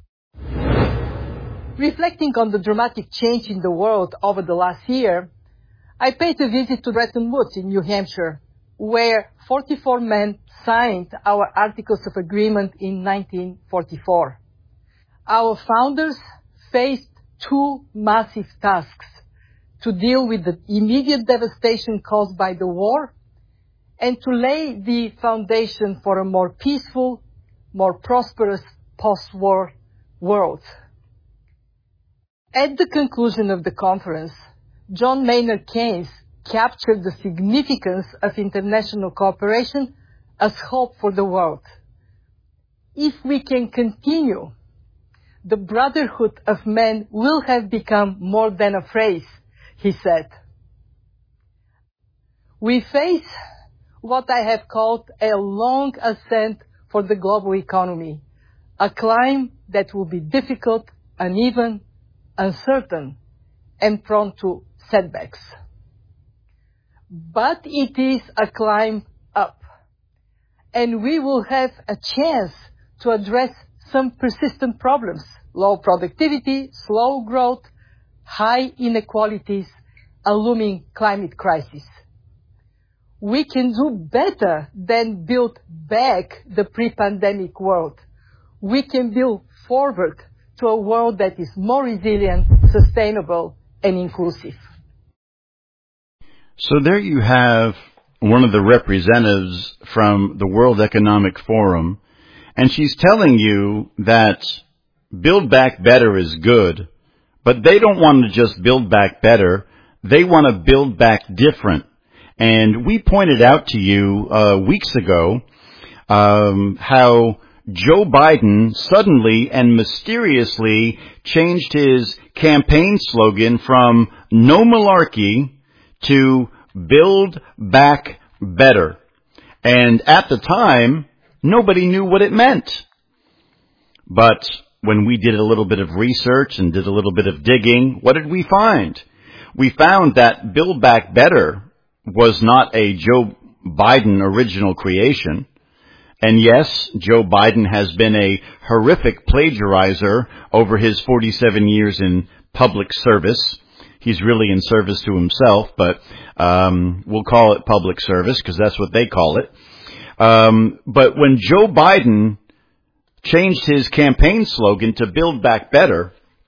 Reflecting on the dramatic change in the world over the last year, I paid a visit to Bretton Woods in New Hampshire, where forty-four men signed our Articles of Agreement in nineteen forty-four. Our founders faced two massive tasks: to deal with the immediate devastation caused by the war and to lay the foundation for a more peaceful, more prosperous post-war world. At the conclusion of the conference, John Maynard Keynes captured the significance of international cooperation as hope for the world. If we can continue, the brotherhood of men will have become more than a phrase, he said. We face what I have called a long ascent for the global economy, a climb that will be difficult, uneven, uncertain, and prone to setbacks. But it is a climb up, and we will have a chance to address some persistent problems: low productivity, slow growth, high inequalities, a looming climate crisis. We can do better than build back the pre-pandemic world. We can build forward to a world that is more resilient, sustainable, and inclusive. So there you have one of the representatives from the World Economic Forum, and she's telling you that Build Back Better is good, but they don't want to just build back better. They want to build back different. And we pointed out to you uh, weeks ago um, how Joe Biden suddenly and mysteriously changed his campaign slogan from no malarkey to Build Back Better. And at the time, nobody knew what it meant. But when we did a little bit of research and did a little bit of digging, what did we find? We found that Build Back Better was not a Joe Biden original creation. And yes, Joe Biden has been a horrific plagiarizer over his forty-seven years in public service. He's really in service to himself, but um, we'll call it public service because that's what they call it. Um, but when Joe Biden changed his campaign slogan to Build Back Better,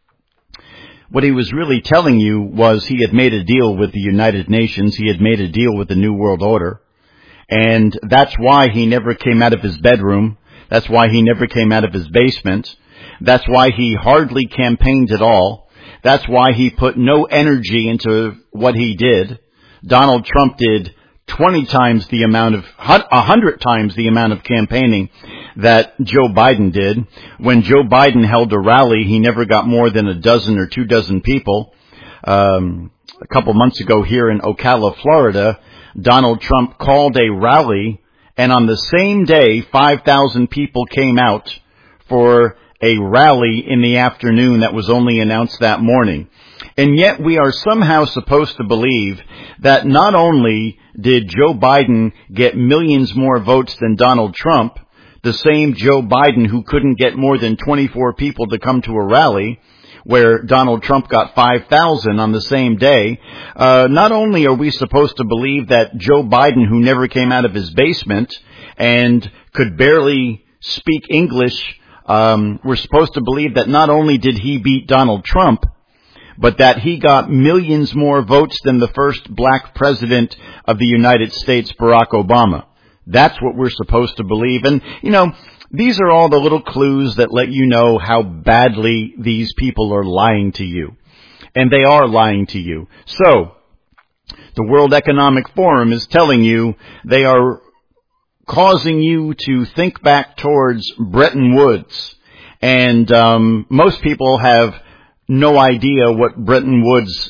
what he was really telling you was he had made a deal with the United Nations. He had made a deal with the New World Order. And that's why he never came out of his bedroom. That's why he never came out of his basement. That's why he hardly campaigned at all. That's why he put no energy into what he did. Donald Trump did twenty times the amount of, a hundred times the amount of campaigning that Joe Biden did. When Joe Biden held a rally, he never got more than a dozen or two dozen people. Um, a couple months ago here in Ocala, Florida, Donald Trump called a rally, and on the same day, five thousand people came out for a rally in the afternoon that was only announced that morning. And yet we are somehow supposed to believe that not only did Joe Biden get millions more votes than Donald Trump, the same Joe Biden who couldn't get more than twenty-four people to come to a rally, where Donald Trump got five thousand on the same day, uh, not only are we supposed to believe that Joe Biden, who never came out of his basement and could barely speak English, um, we're supposed to believe that not only did he beat Donald Trump, but that he got millions more votes than the first black president of the United States, Barack Obama. That's what we're supposed to believe. And, you know, these are all the little clues that let you know how badly these people are lying to you. And they are lying to you. So, the World Economic Forum is telling you they are causing you to think back towards Bretton Woods. And um, most people have no idea what Bretton Woods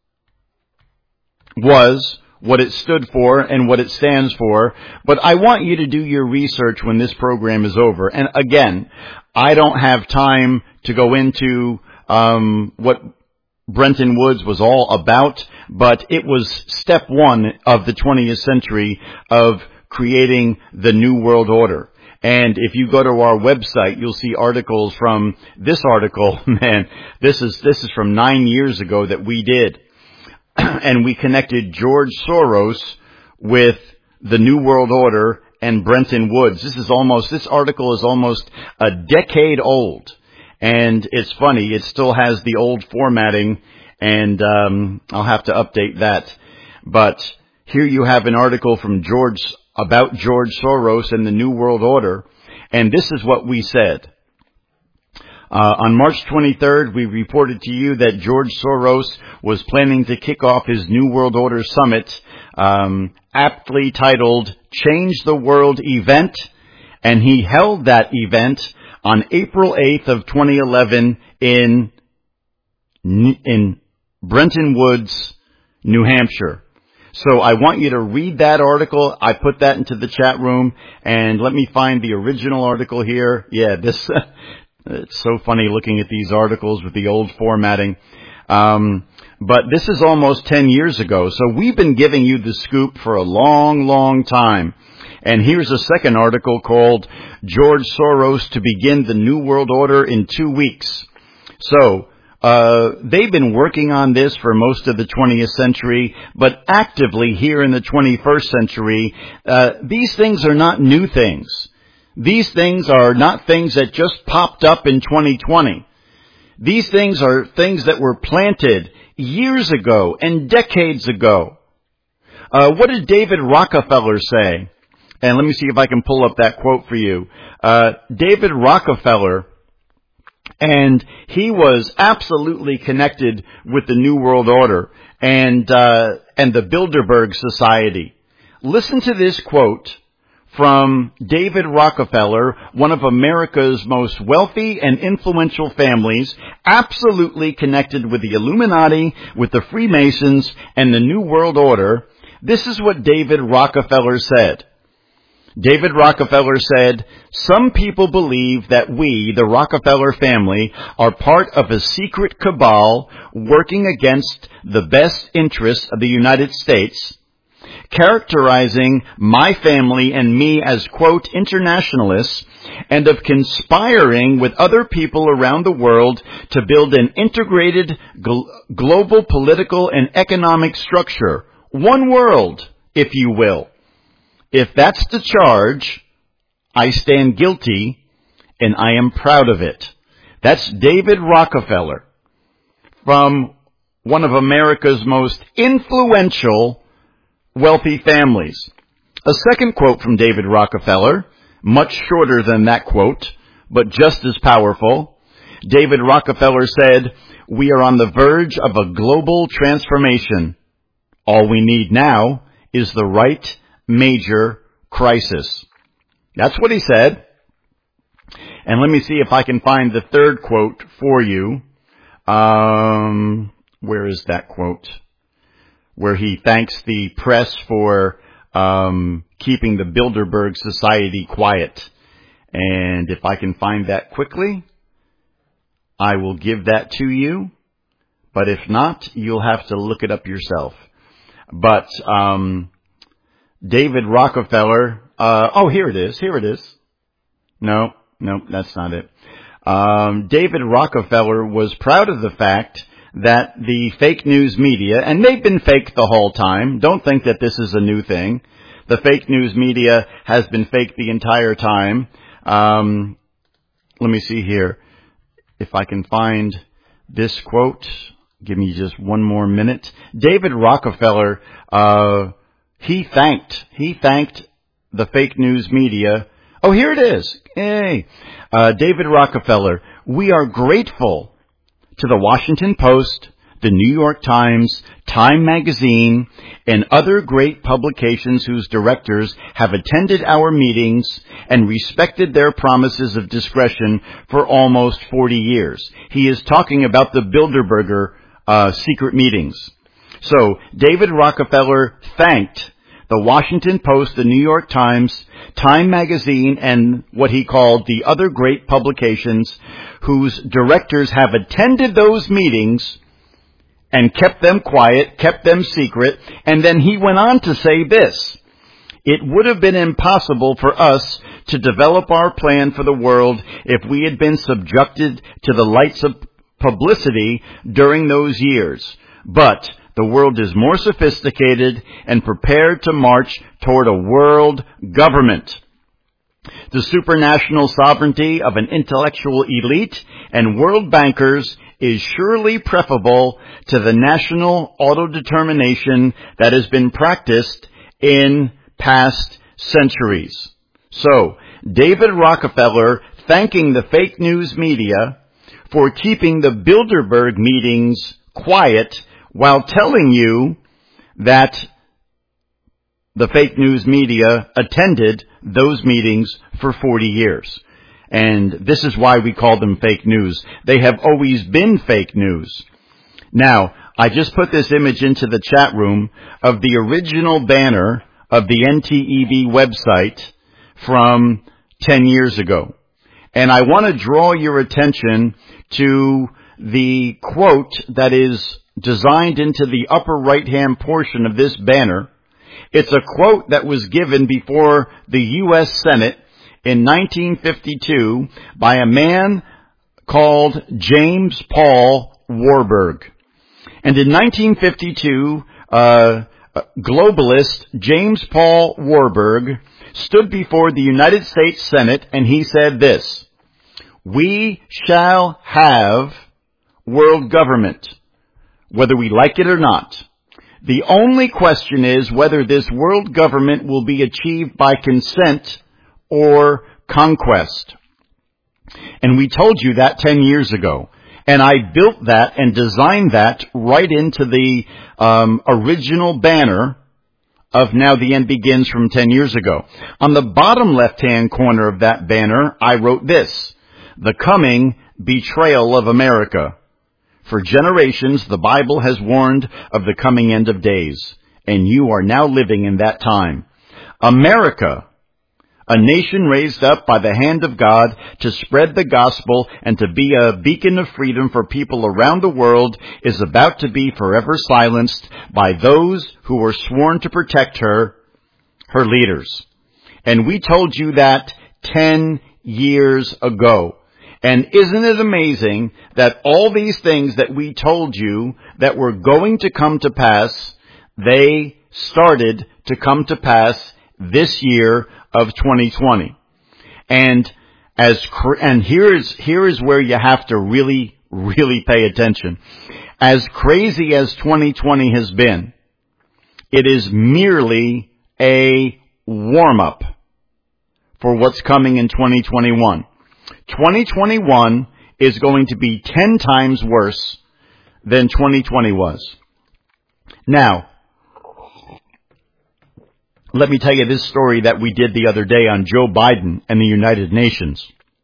was, what it stood for, and what it stands for. But I want you to do your research when this program is over. And again, I don't have time to go into um, what Bretton Woods was all about, but it was step one of the twentieth century of creating the New World Order. And if you go to our website, you'll see articles from this article. Man, this is this is from nine years ago that we did. And we connected George Soros with the New World Order and Bretton Woods. This is almost, this article is almost a decade old. And it's funny, it still has the old formatting, and um, I'll have to update that. But here you have an article from George, about George Soros and the New World Order. And this is what we said. Uh, on March twenty-third, we reported to you that George Soros was planning to kick off his New World Order Summit, um, aptly titled Change the World Event, and he held that event on April eighth of twenty eleven in, in Bretton Woods, New Hampshire. So I want you to read that article. I put that into the chat room, and let me find the original article here. Yeah, this... It's so funny looking at these articles with the old formatting. Um, but this is almost ten years ago. So we've been giving you the scoop for a long, long time. And here's a second article called George Soros to Begin the New World Order in Two Weeks. So uh, they've been working on this for most of the twentieth century, but actively here in the twenty-first century, uh, these things are not new things. These things are not things that just popped up in twenty twenty. These things are things that were planted years ago and decades ago. Uh, what did David Rockefeller say? And let me see if I can pull up that quote for you. Uh, David Rockefeller, and he was absolutely connected with the New World Order and, uh, and the Bilderberg Society. Listen to this quote from David Rockefeller, one of America's most wealthy and influential families, absolutely connected with the Illuminati, with the Freemasons, and the New World Order. This is what David Rockefeller said. David Rockefeller said, "Some people believe that we, the Rockefeller family, are part of a secret cabal working against the best interests of the United States, characterizing my family and me as, quote, internationalists, and of conspiring with other people around the world to build an integrated gl- global political and economic structure. One world, if you will. If that's the charge, I stand guilty, and I am proud of it." That's David Rockefeller, from one of America's most influential wealthy families. A second quote from David Rockefeller, much shorter than that quote, but just as powerful. David Rockefeller said, "We are on the verge of a global transformation. All we need now is the right major crisis." That's what he said. And let me see if I can find the third quote for you. Um, where is that quote? Where he thanks the press for um, keeping the Bilderberg Society quiet. And if I can find that quickly, I will give that to you. But if not, you'll have to look it up yourself. But um, David Rockefeller, uh, oh, here it is, here it is. No, no, that's not it. Um, David Rockefeller was proud of the fact that the fake news media, and they've been fake the whole time. Don't think that this is a new thing. The fake news media has been fake the entire time. Um, let me see here. If I can find this quote, give me just one more minute. David Rockefeller, uh, he thanked, he thanked the fake news media. Oh, here it is. Hey, uh, David Rockefeller, "We are grateful to the Washington Post, the New York Times, Time Magazine, and other great publications whose directors have attended our meetings and respected their promises of discretion for almost forty years. He is talking about the Bilderberger uh, secret meetings. So David Rockefeller thanked the Washington Post, the New York Times, Time Magazine, and what he called the other great publications whose directors have attended those meetings and kept them quiet, kept them secret. And then he went on to say this: "It would have been impossible for us to develop our plan for the world if we had been subjected to the lights of publicity during those years. But the world is more sophisticated and prepared to march toward a world government. The supranational sovereignty of an intellectual elite and world bankers is surely preferable to the national autodetermination that has been practiced in past centuries." So, David Rockefeller thanking the fake news media for keeping the Bilderberg meetings quiet while telling you that the fake news media attended those meetings for forty years. And this is why we call them fake news. They have always been fake news. Now, I just put this image into the chat room of the original banner of the N T E B website from ten years ago. And I want to draw your attention to the quote that is designed into the upper right-hand portion of this banner. It's a quote that was given before the U S Senate in nineteen fifty-two by a man called James Paul Warburg. And in nineteen fifty-two, uh, globalist James Paul Warburg stood before the United States Senate and he said this: "We shall have world government, whether we like it or not. The only question is whether this world government will be achieved by consent or conquest." And we told you that ten years ago. And I built that and designed that right into the um, original banner of Now the End Begins from ten years ago. On the bottom left-hand corner of that banner, I wrote this: the coming betrayal of America. For generations, the Bible has warned of the coming end of days, and you are now living in that time. America, a nation raised up by the hand of God to spread the gospel and to be a beacon of freedom for people around the world, is about to be forever silenced by those who were sworn to protect her, her leaders. And we told you that ten years ago. And isn't it amazing that all these things that we told you that were going to come to pass, they started to come to pass this year of twenty twenty. And as and here is here is where you have to really really pay attention. As crazy as twenty twenty has been, it is merely a warm-up for what's coming in twenty twenty-one. twenty twenty-one is going to be ten times worse than twenty twenty was. Now, let me tell you this story that we did the other day on Joe Biden and the United Nations.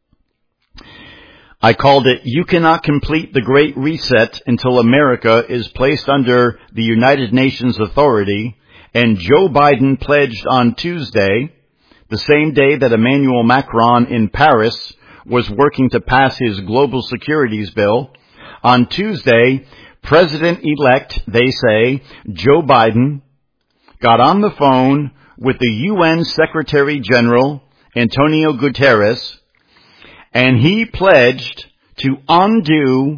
I called it, "You Cannot Complete the Great Reset Until America is Placed Under the United Nations Authority," and Joe Biden pledged on Tuesday, the same day that Emmanuel Macron in Paris was working to pass his global securities bill. On Tuesday, President-elect, they say, Joe Biden got on the phone with the U N Secretary General, Antonio Guterres, and he pledged to undo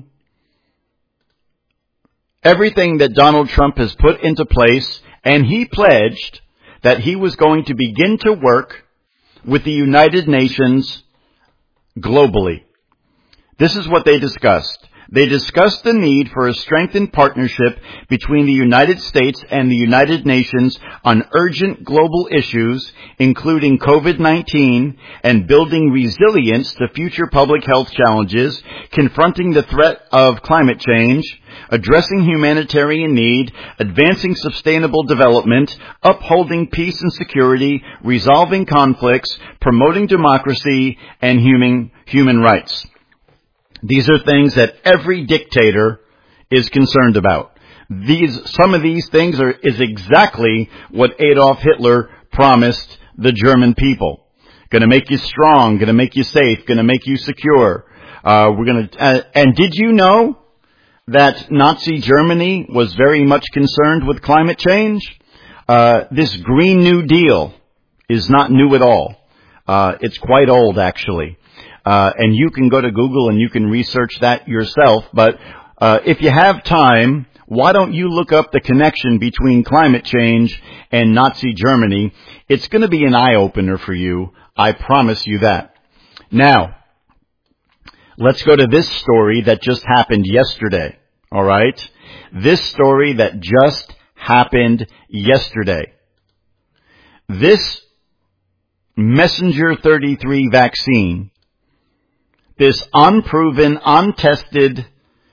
everything that Donald Trump has put into place, and he pledged that he was going to begin to work with the United Nations globally. This is what they discussed. They discussed the need for a strengthened partnership between the United States and the United Nations on urgent global issues, including COVID nineteen, and building resilience to future public health challenges, confronting the threat of climate change, addressing humanitarian need, advancing sustainable development, upholding peace and security, resolving conflicts, promoting democracy, and human, human rights. These are things that every dictator is concerned about. These, some of these things are, is exactly what Adolf Hitler promised the German people. Gonna make you strong, gonna make you safe, gonna make you secure. Uh, we're gonna, uh, and did you know that Nazi Germany was very much concerned with climate change? Uh, this Green New Deal is not new at all. Uh, it's quite old, actually. Uh, and you can go to Google and you can research that yourself. But uh, if you have time, why don't you look up the connection between climate change and Nazi Germany? It's going to be an eye-opener for you. I promise you that. Now, let's go to this story that just happened yesterday. All right? This story that just happened yesterday. This Messenger thirty-three vaccine, this unproven, untested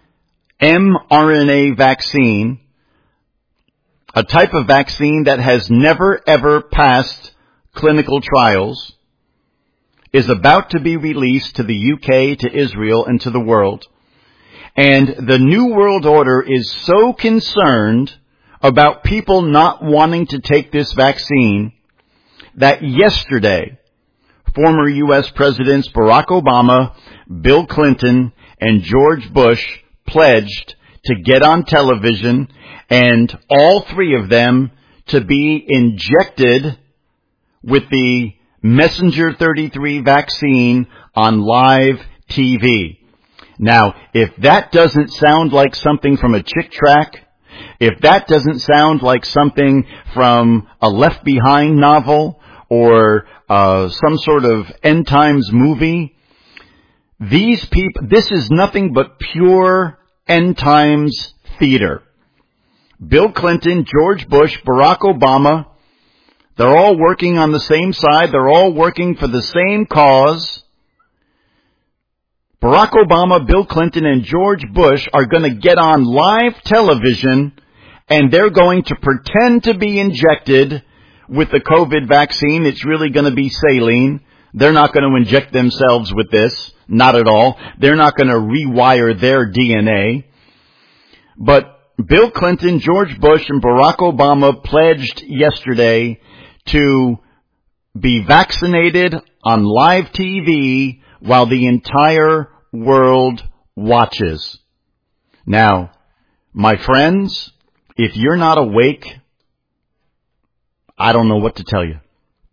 mRNA vaccine, a type of vaccine that has never ever passed clinical trials, is about to be released to the U K, to Israel, and to the world. And the New World Order is so concerned about people not wanting to take this vaccine that yesterday, former U S Presidents Barack Obama, Bill Clinton, and George Bush pledged to get on television, and all three of them to be injected with the Messenger thirty-three vaccine on live T V. Now, if that doesn't sound like something from a chick tract, if that doesn't sound like something from a Left Behind novel, or uh, some sort of end times movie, these people, this is nothing but pure end times theater. Bill Clinton, George Bush, Barack Obama, they're all working on the same side. They're all working for the same cause. Barack Obama, Bill Clinton, and George Bush are going to get on live television and they're going to pretend to be injected with the COVID vaccine. It's really going to be saline. They're not going to inject themselves with this. Not at all. They're not going to rewire their D N A. But Bill Clinton, George Bush, and Barack Obama pledged yesterday to be vaccinated on live T V while the entire world watches. Now, my friends, if you're not awake, I don't know what to tell you.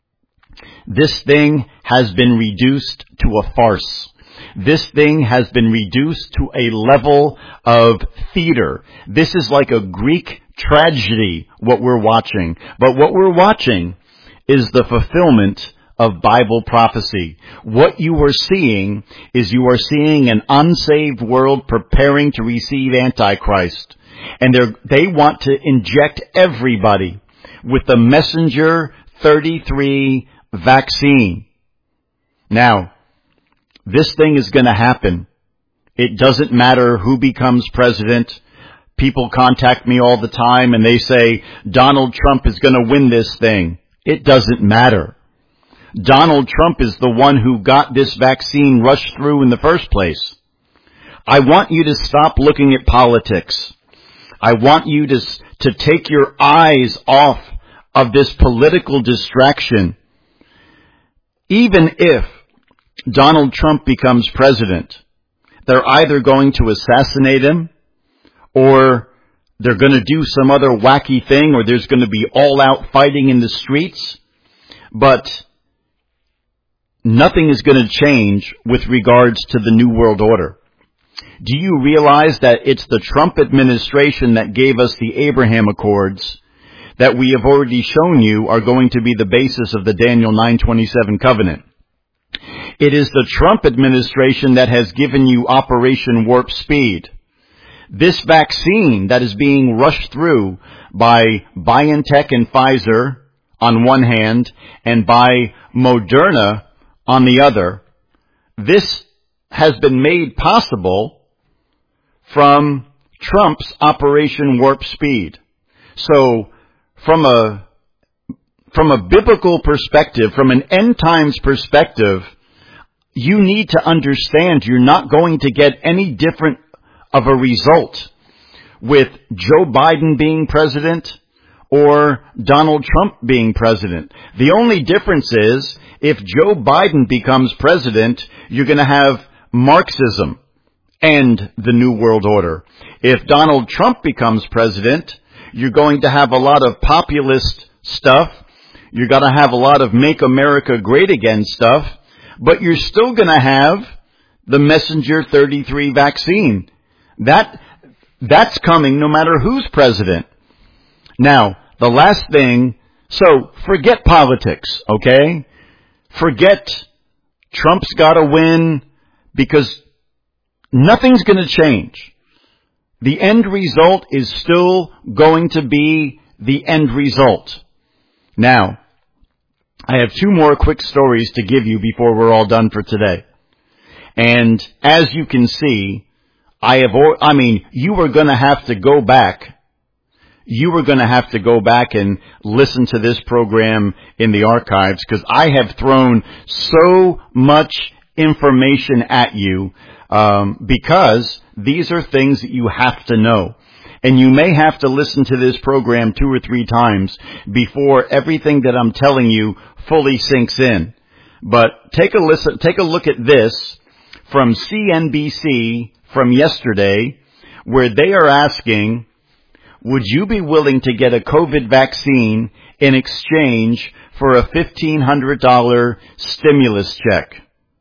This thing has been reduced to a farce. This thing has been reduced to a level of theater. This is like a Greek tragedy, what we're watching. But what we're watching is the fulfillment of Bible prophecy. What you are seeing is you are seeing an unsaved world preparing to receive Antichrist. And they want to inject everybody with the messenger thirty-three vaccine. Now, this thing is going to happen. It doesn't matter who becomes president. People contact me all the time and they say, Donald Trump is going to win this thing. It doesn't matter. Donald Trump is the one who got this vaccine rushed through in the first place. I want you to stop looking at politics. I want you to, to take your eyes off of this political distraction. Even if Donald Trump becomes president, they're either going to assassinate him or they're going to do some other wacky thing, or there's going to be all-out fighting in the streets. But nothing is going to change with regards to the New World Order. Do you realize that it's the Trump administration that gave us the Abraham Accords that we have already shown you are going to be the basis of the Daniel nine twenty-seven covenant? It is the Trump administration that has given you Operation Warp Speed. This vaccine that is being rushed through by BioNTech and Pfizer on one hand and by Moderna on the other, this has been made possible from Trump's Operation Warp Speed. So from a from a biblical perspective, from an end times perspective, you need to understand you're not going to get any different of a result with Joe Biden being president or Donald Trump being president. The only difference is if Joe Biden becomes president, you're going to have Marxism and the New World Order. If Donald Trump becomes president, you're going to have a lot of populist stuff. You're going to have a lot of Make America Great Again stuff. But you're still going to have the Messenger thirty-three vaccine. That, that's coming no matter who's president. Now, the last thing, so forget politics, okay? Forget Trump's got to win because nothing's going to change. The end result is still going to be the end result. Now, I have two more quick stories to give you before we're all done for today. And as you can see, I have, I mean, you are going to have to go back. You are going to have to go back and listen to this program in the archives because I have thrown so much information at you um, because these are things that you have to know. And you may have to listen to this program two or three times before everything that I'm telling you fully sinks in. But take a listen, take a look at this from C N B C from yesterday, where they are asking, would you be willing to get a COVID vaccine in exchange for a fifteen hundred dollars stimulus check?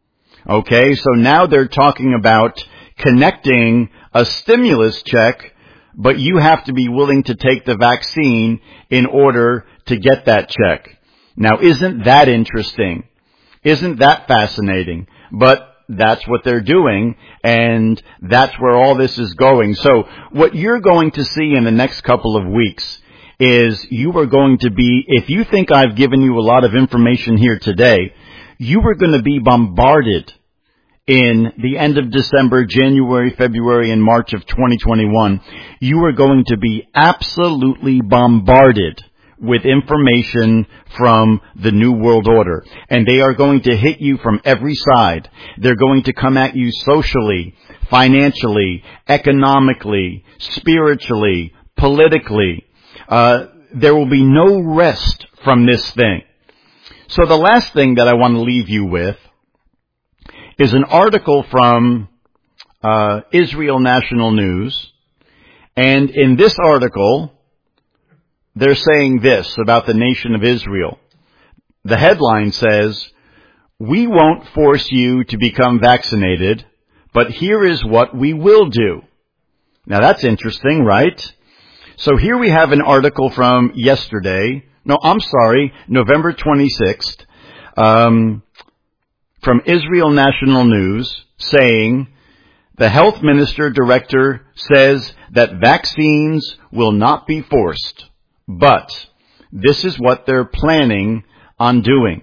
Okay, so now they're talking about connecting a stimulus check, but you have to be willing to take the vaccine in order to get that check. Now, isn't that interesting? Isn't that fascinating? But that's what they're doing, and that's where all this is going. So what you're going to see in the next couple of weeks is you are going to be, if you think I've given you a lot of information here today, you are going to be bombarded in the end of December, January, February, and March of twenty twenty-one, you are going to be absolutely bombarded with information from the New World Order. And they are going to hit you from every side. They're going to come at you socially, financially, economically, spiritually, politically. Uh, there will be no rest from this thing. So the last thing that I want to leave you with is an article from uh, Israel National News. And in this article, they're saying this about the nation of Israel. The headline says, "We won't force you to become vaccinated, but here is what we will do." Now that's interesting, right? So here we have an article from yesterday. No, I'm sorry, November twenty-sixth, um, from Israel National News saying, the health minister director says that vaccines will not be forced. But this is what they're planning on doing.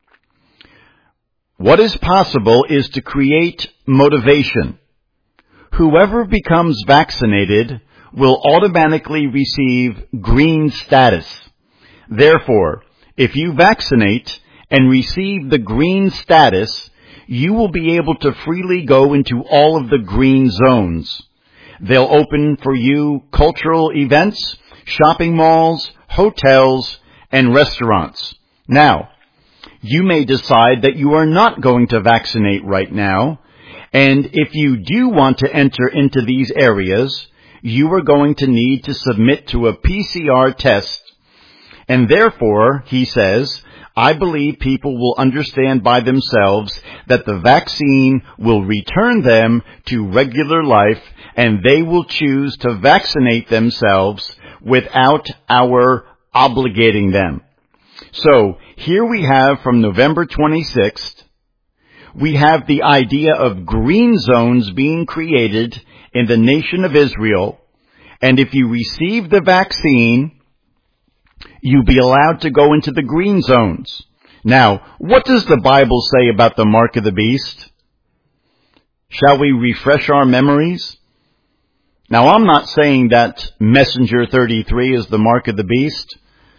What is possible is to create motivation. Whoever becomes vaccinated will automatically receive green status. Therefore, if you vaccinate and receive the green status, you will be able to freely go into all of the green zones. They'll open for you cultural events, shopping malls, hotels, and restaurants. Now, you may decide that you are not going to vaccinate right now, and if you do want to enter into these areas, you are going to need to submit to a P C R test. And therefore, he says, I believe people will understand by themselves that the vaccine will return them to regular life, and they will choose to vaccinate themselves without our obligating them. So here we have from November twenty-sixth, we have the idea of green zones being created in the nation of Israel. And if you receive the vaccine, you'll be allowed to go into the green zones. Now, what does the Bible say about the mark of the beast? Shall we refresh our memories? Now, I'm not saying that Messenger thirty-three is the mark of the beast,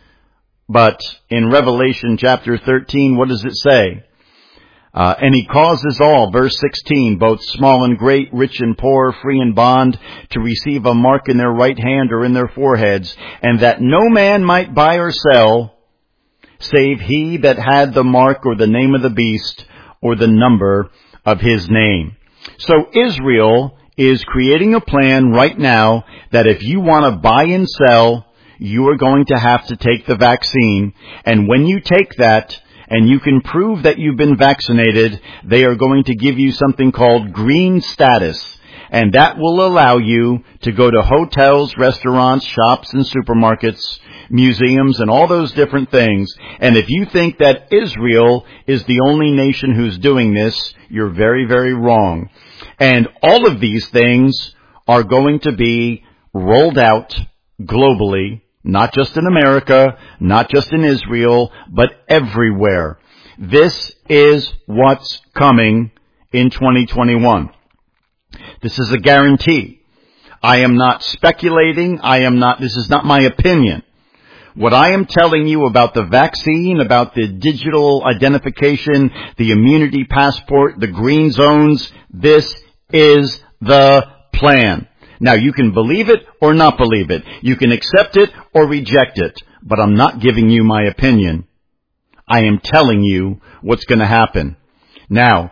but in Revelation chapter thirteen, what does it say? Uh, and he causes all, verse sixteen, both small and great, rich and poor, free and bond, to receive a mark in their right hand or in their foreheads, and that no man might buy or sell, save he that had the mark or the name of the beast or the number of his name. So Israel is creating a plan right now that if you want to buy and sell, you are going to have to take the vaccine. And when you take that, and you can prove that you've been vaccinated, they are going to give you something called green status. And that will allow you to go to hotels, restaurants, shops, and supermarkets, museums, and all those different things. And if you think that Israel is the only nation who's doing this, you're very, very wrong. And all of these things are going to be rolled out globally, not just in America, not just in Israel, but everywhere. This is what's coming in twenty twenty-one. This is a guarantee. I am not speculating. I am not, this is not my opinion. What I am telling you about the vaccine, about the digital identification, the immunity passport, the green zones, this is the plan. Now, you can believe it or not believe it. You can accept it or reject it. But I'm not giving you my opinion. I am telling you what's going to happen. Now,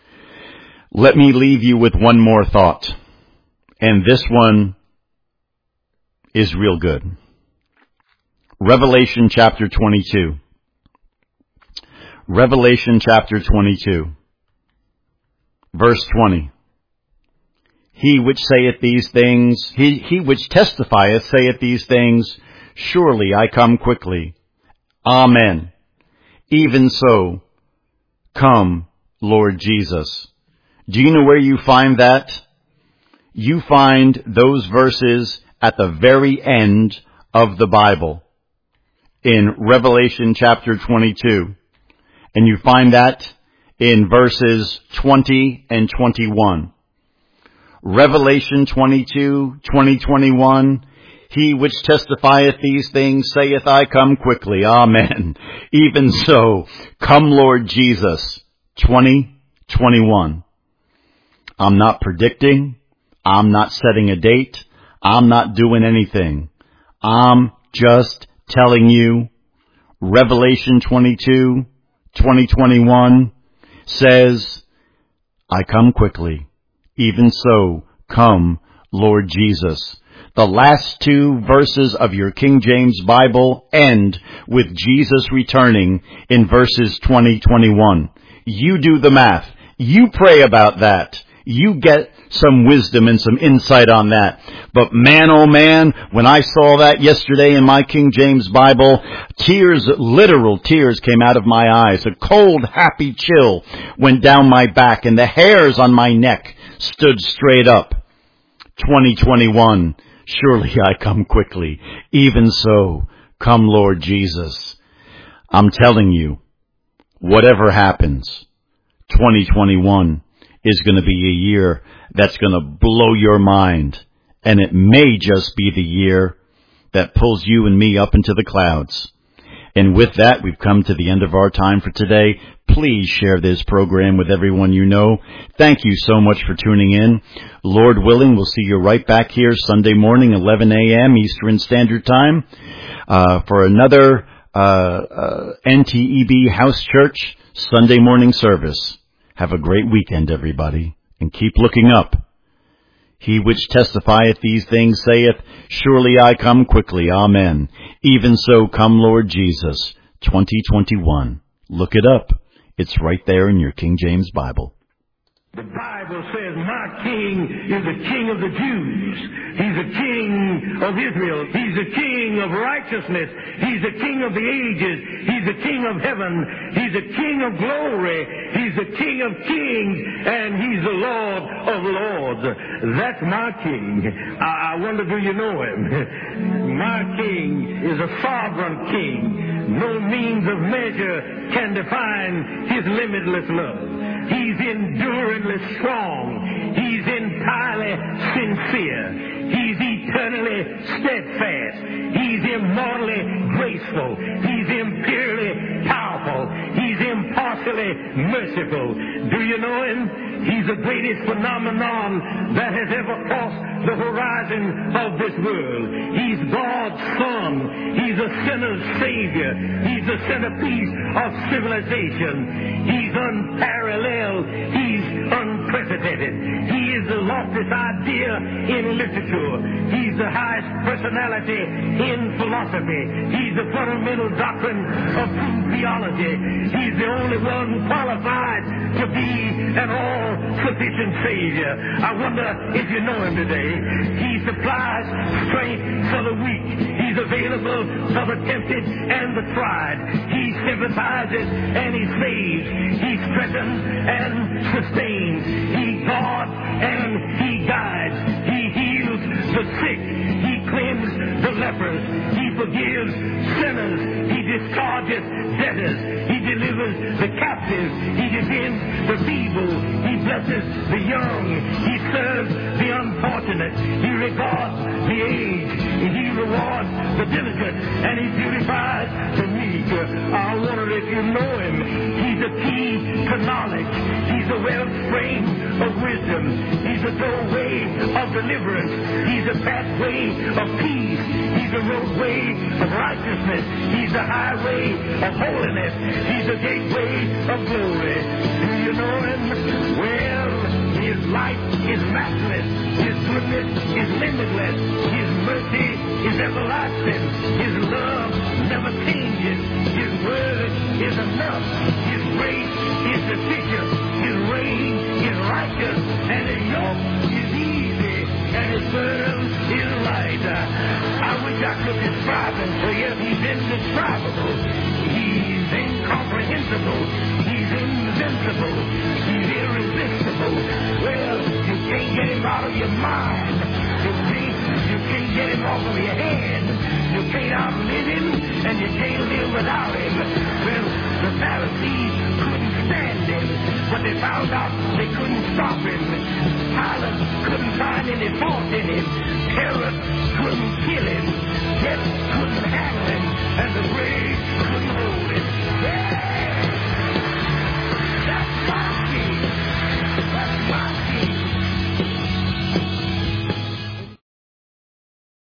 let me leave you with one more thought. And this one is real good. Revelation chapter twenty-two. Revelation chapter twenty-two. Verse twenty. He which saith these things, he, he which testifieth saith these things, surely I come quickly. Amen. Even so, come, Lord Jesus. Do you know where you find that? You find those verses at the very end of the Bible, in Revelation chapter twenty-two. And you find that in verses twenty and twenty-one. Revelation twenty-two, twenty, twenty-one. He which testifieth these things saith, I come quickly. Amen. Even so, come Lord Jesus. twenty, twenty-one. I'm not predicting. I'm not setting a date. I'm not doing anything. I'm just telling you. Revelation twenty-two, twenty, twenty-one says, I come quickly. Even so, come, Lord Jesus. The last two verses of your King James Bible end with Jesus returning in verses twenty, twenty-one. You do the math. You pray about that. You get some wisdom and some insight on that. But man, oh man, when I saw that yesterday in my King James Bible, tears, literal tears came out of my eyes. A cold, happy chill went down my back and the hairs on my neck stood straight up. twenty twenty-one, surely I come quickly. Even so, come Lord Jesus. I'm telling you, whatever happens, twenty twenty-one is going to be a year that's going to blow your mind. And it may just be the year that pulls you and me up into the clouds. And with that, we've come to the end of our time for today. Please share this program with everyone you know. Thank you so much for tuning in. Lord willing, we'll see you right back here Sunday morning, eleven a.m. Eastern Standard Time, uh, for another uh, uh, N T E B House Church Sunday morning service. Have a great weekend, everybody, and keep looking up. He which testifieth these things saith, surely I come quickly. Amen. Even so, come Lord Jesus. twenty twenty-one. Look it up. It's right there in your King James Bible. The Bible says, my king is the king of the Jews. He's the king of Israel. He's the king of righteousness. He's the king of the ages. He's the king of heaven. He's the king of glory. He's the king of kings. And he's the Lord of lords. That's my king. I, I wonder, do you know him? My king is a sovereign king. No means of measure can define his limitless love. He's enduringly strong. He's entirely sincere. He's eternally steadfast. He's immortally graceful. He's imperially powerful. He's impartially merciful. Do you know him? He's the greatest phenomenon that has ever crossed the horizon of this world. He's God's Son. He's a sinner's Savior. He's the centerpiece of civilization. He's unparalleled. He's unprecedented. He is the loftiest idea in literature. He's the highest personality in philosophy. He's the fundamental doctrine of true theology. He's the only one qualified to be an all-sufficient Savior. I wonder if you know him today. He supplies strength for the weak. He's available for the tempted and the tried. He sympathizes and he saves. He strengthens and sustains. He guards and he guides. He heals the sick. He cleanses the lepers. He forgives sinners. He discharges debtors. He delivers the captives. He defends the feeble. He blesses the young. He serves the unfortunate. He regards the aged. He rewards the diligent. And he beautifies the meek. I wonder if you know him. He's a key to knowledge. He's a wellspring of wisdom. He's a doorway of deliverance. He's a pathway of peace. He's a roadway of righteousness. He's a highway of holiness. He's a gateway of glory. Do you know him? Well, his light is matchless. His goodness is limitless. His mercy is everlasting. His love never changes. His word is enough. His grace is sufficient. His reign is righteous. And his yoke is easy. And his burden is light. I wish I could describe him to you. He's indescribable. He's incomprehensible. He's invincible. He's irresistible. Well, you can't get him out of your mind. You can't, you can't get him off of your head. You can't outlive him, and you can't live without him. Well, the Pharisees couldn't stand him. but they found out they couldn't stop him. Pilate couldn't find any fault in him.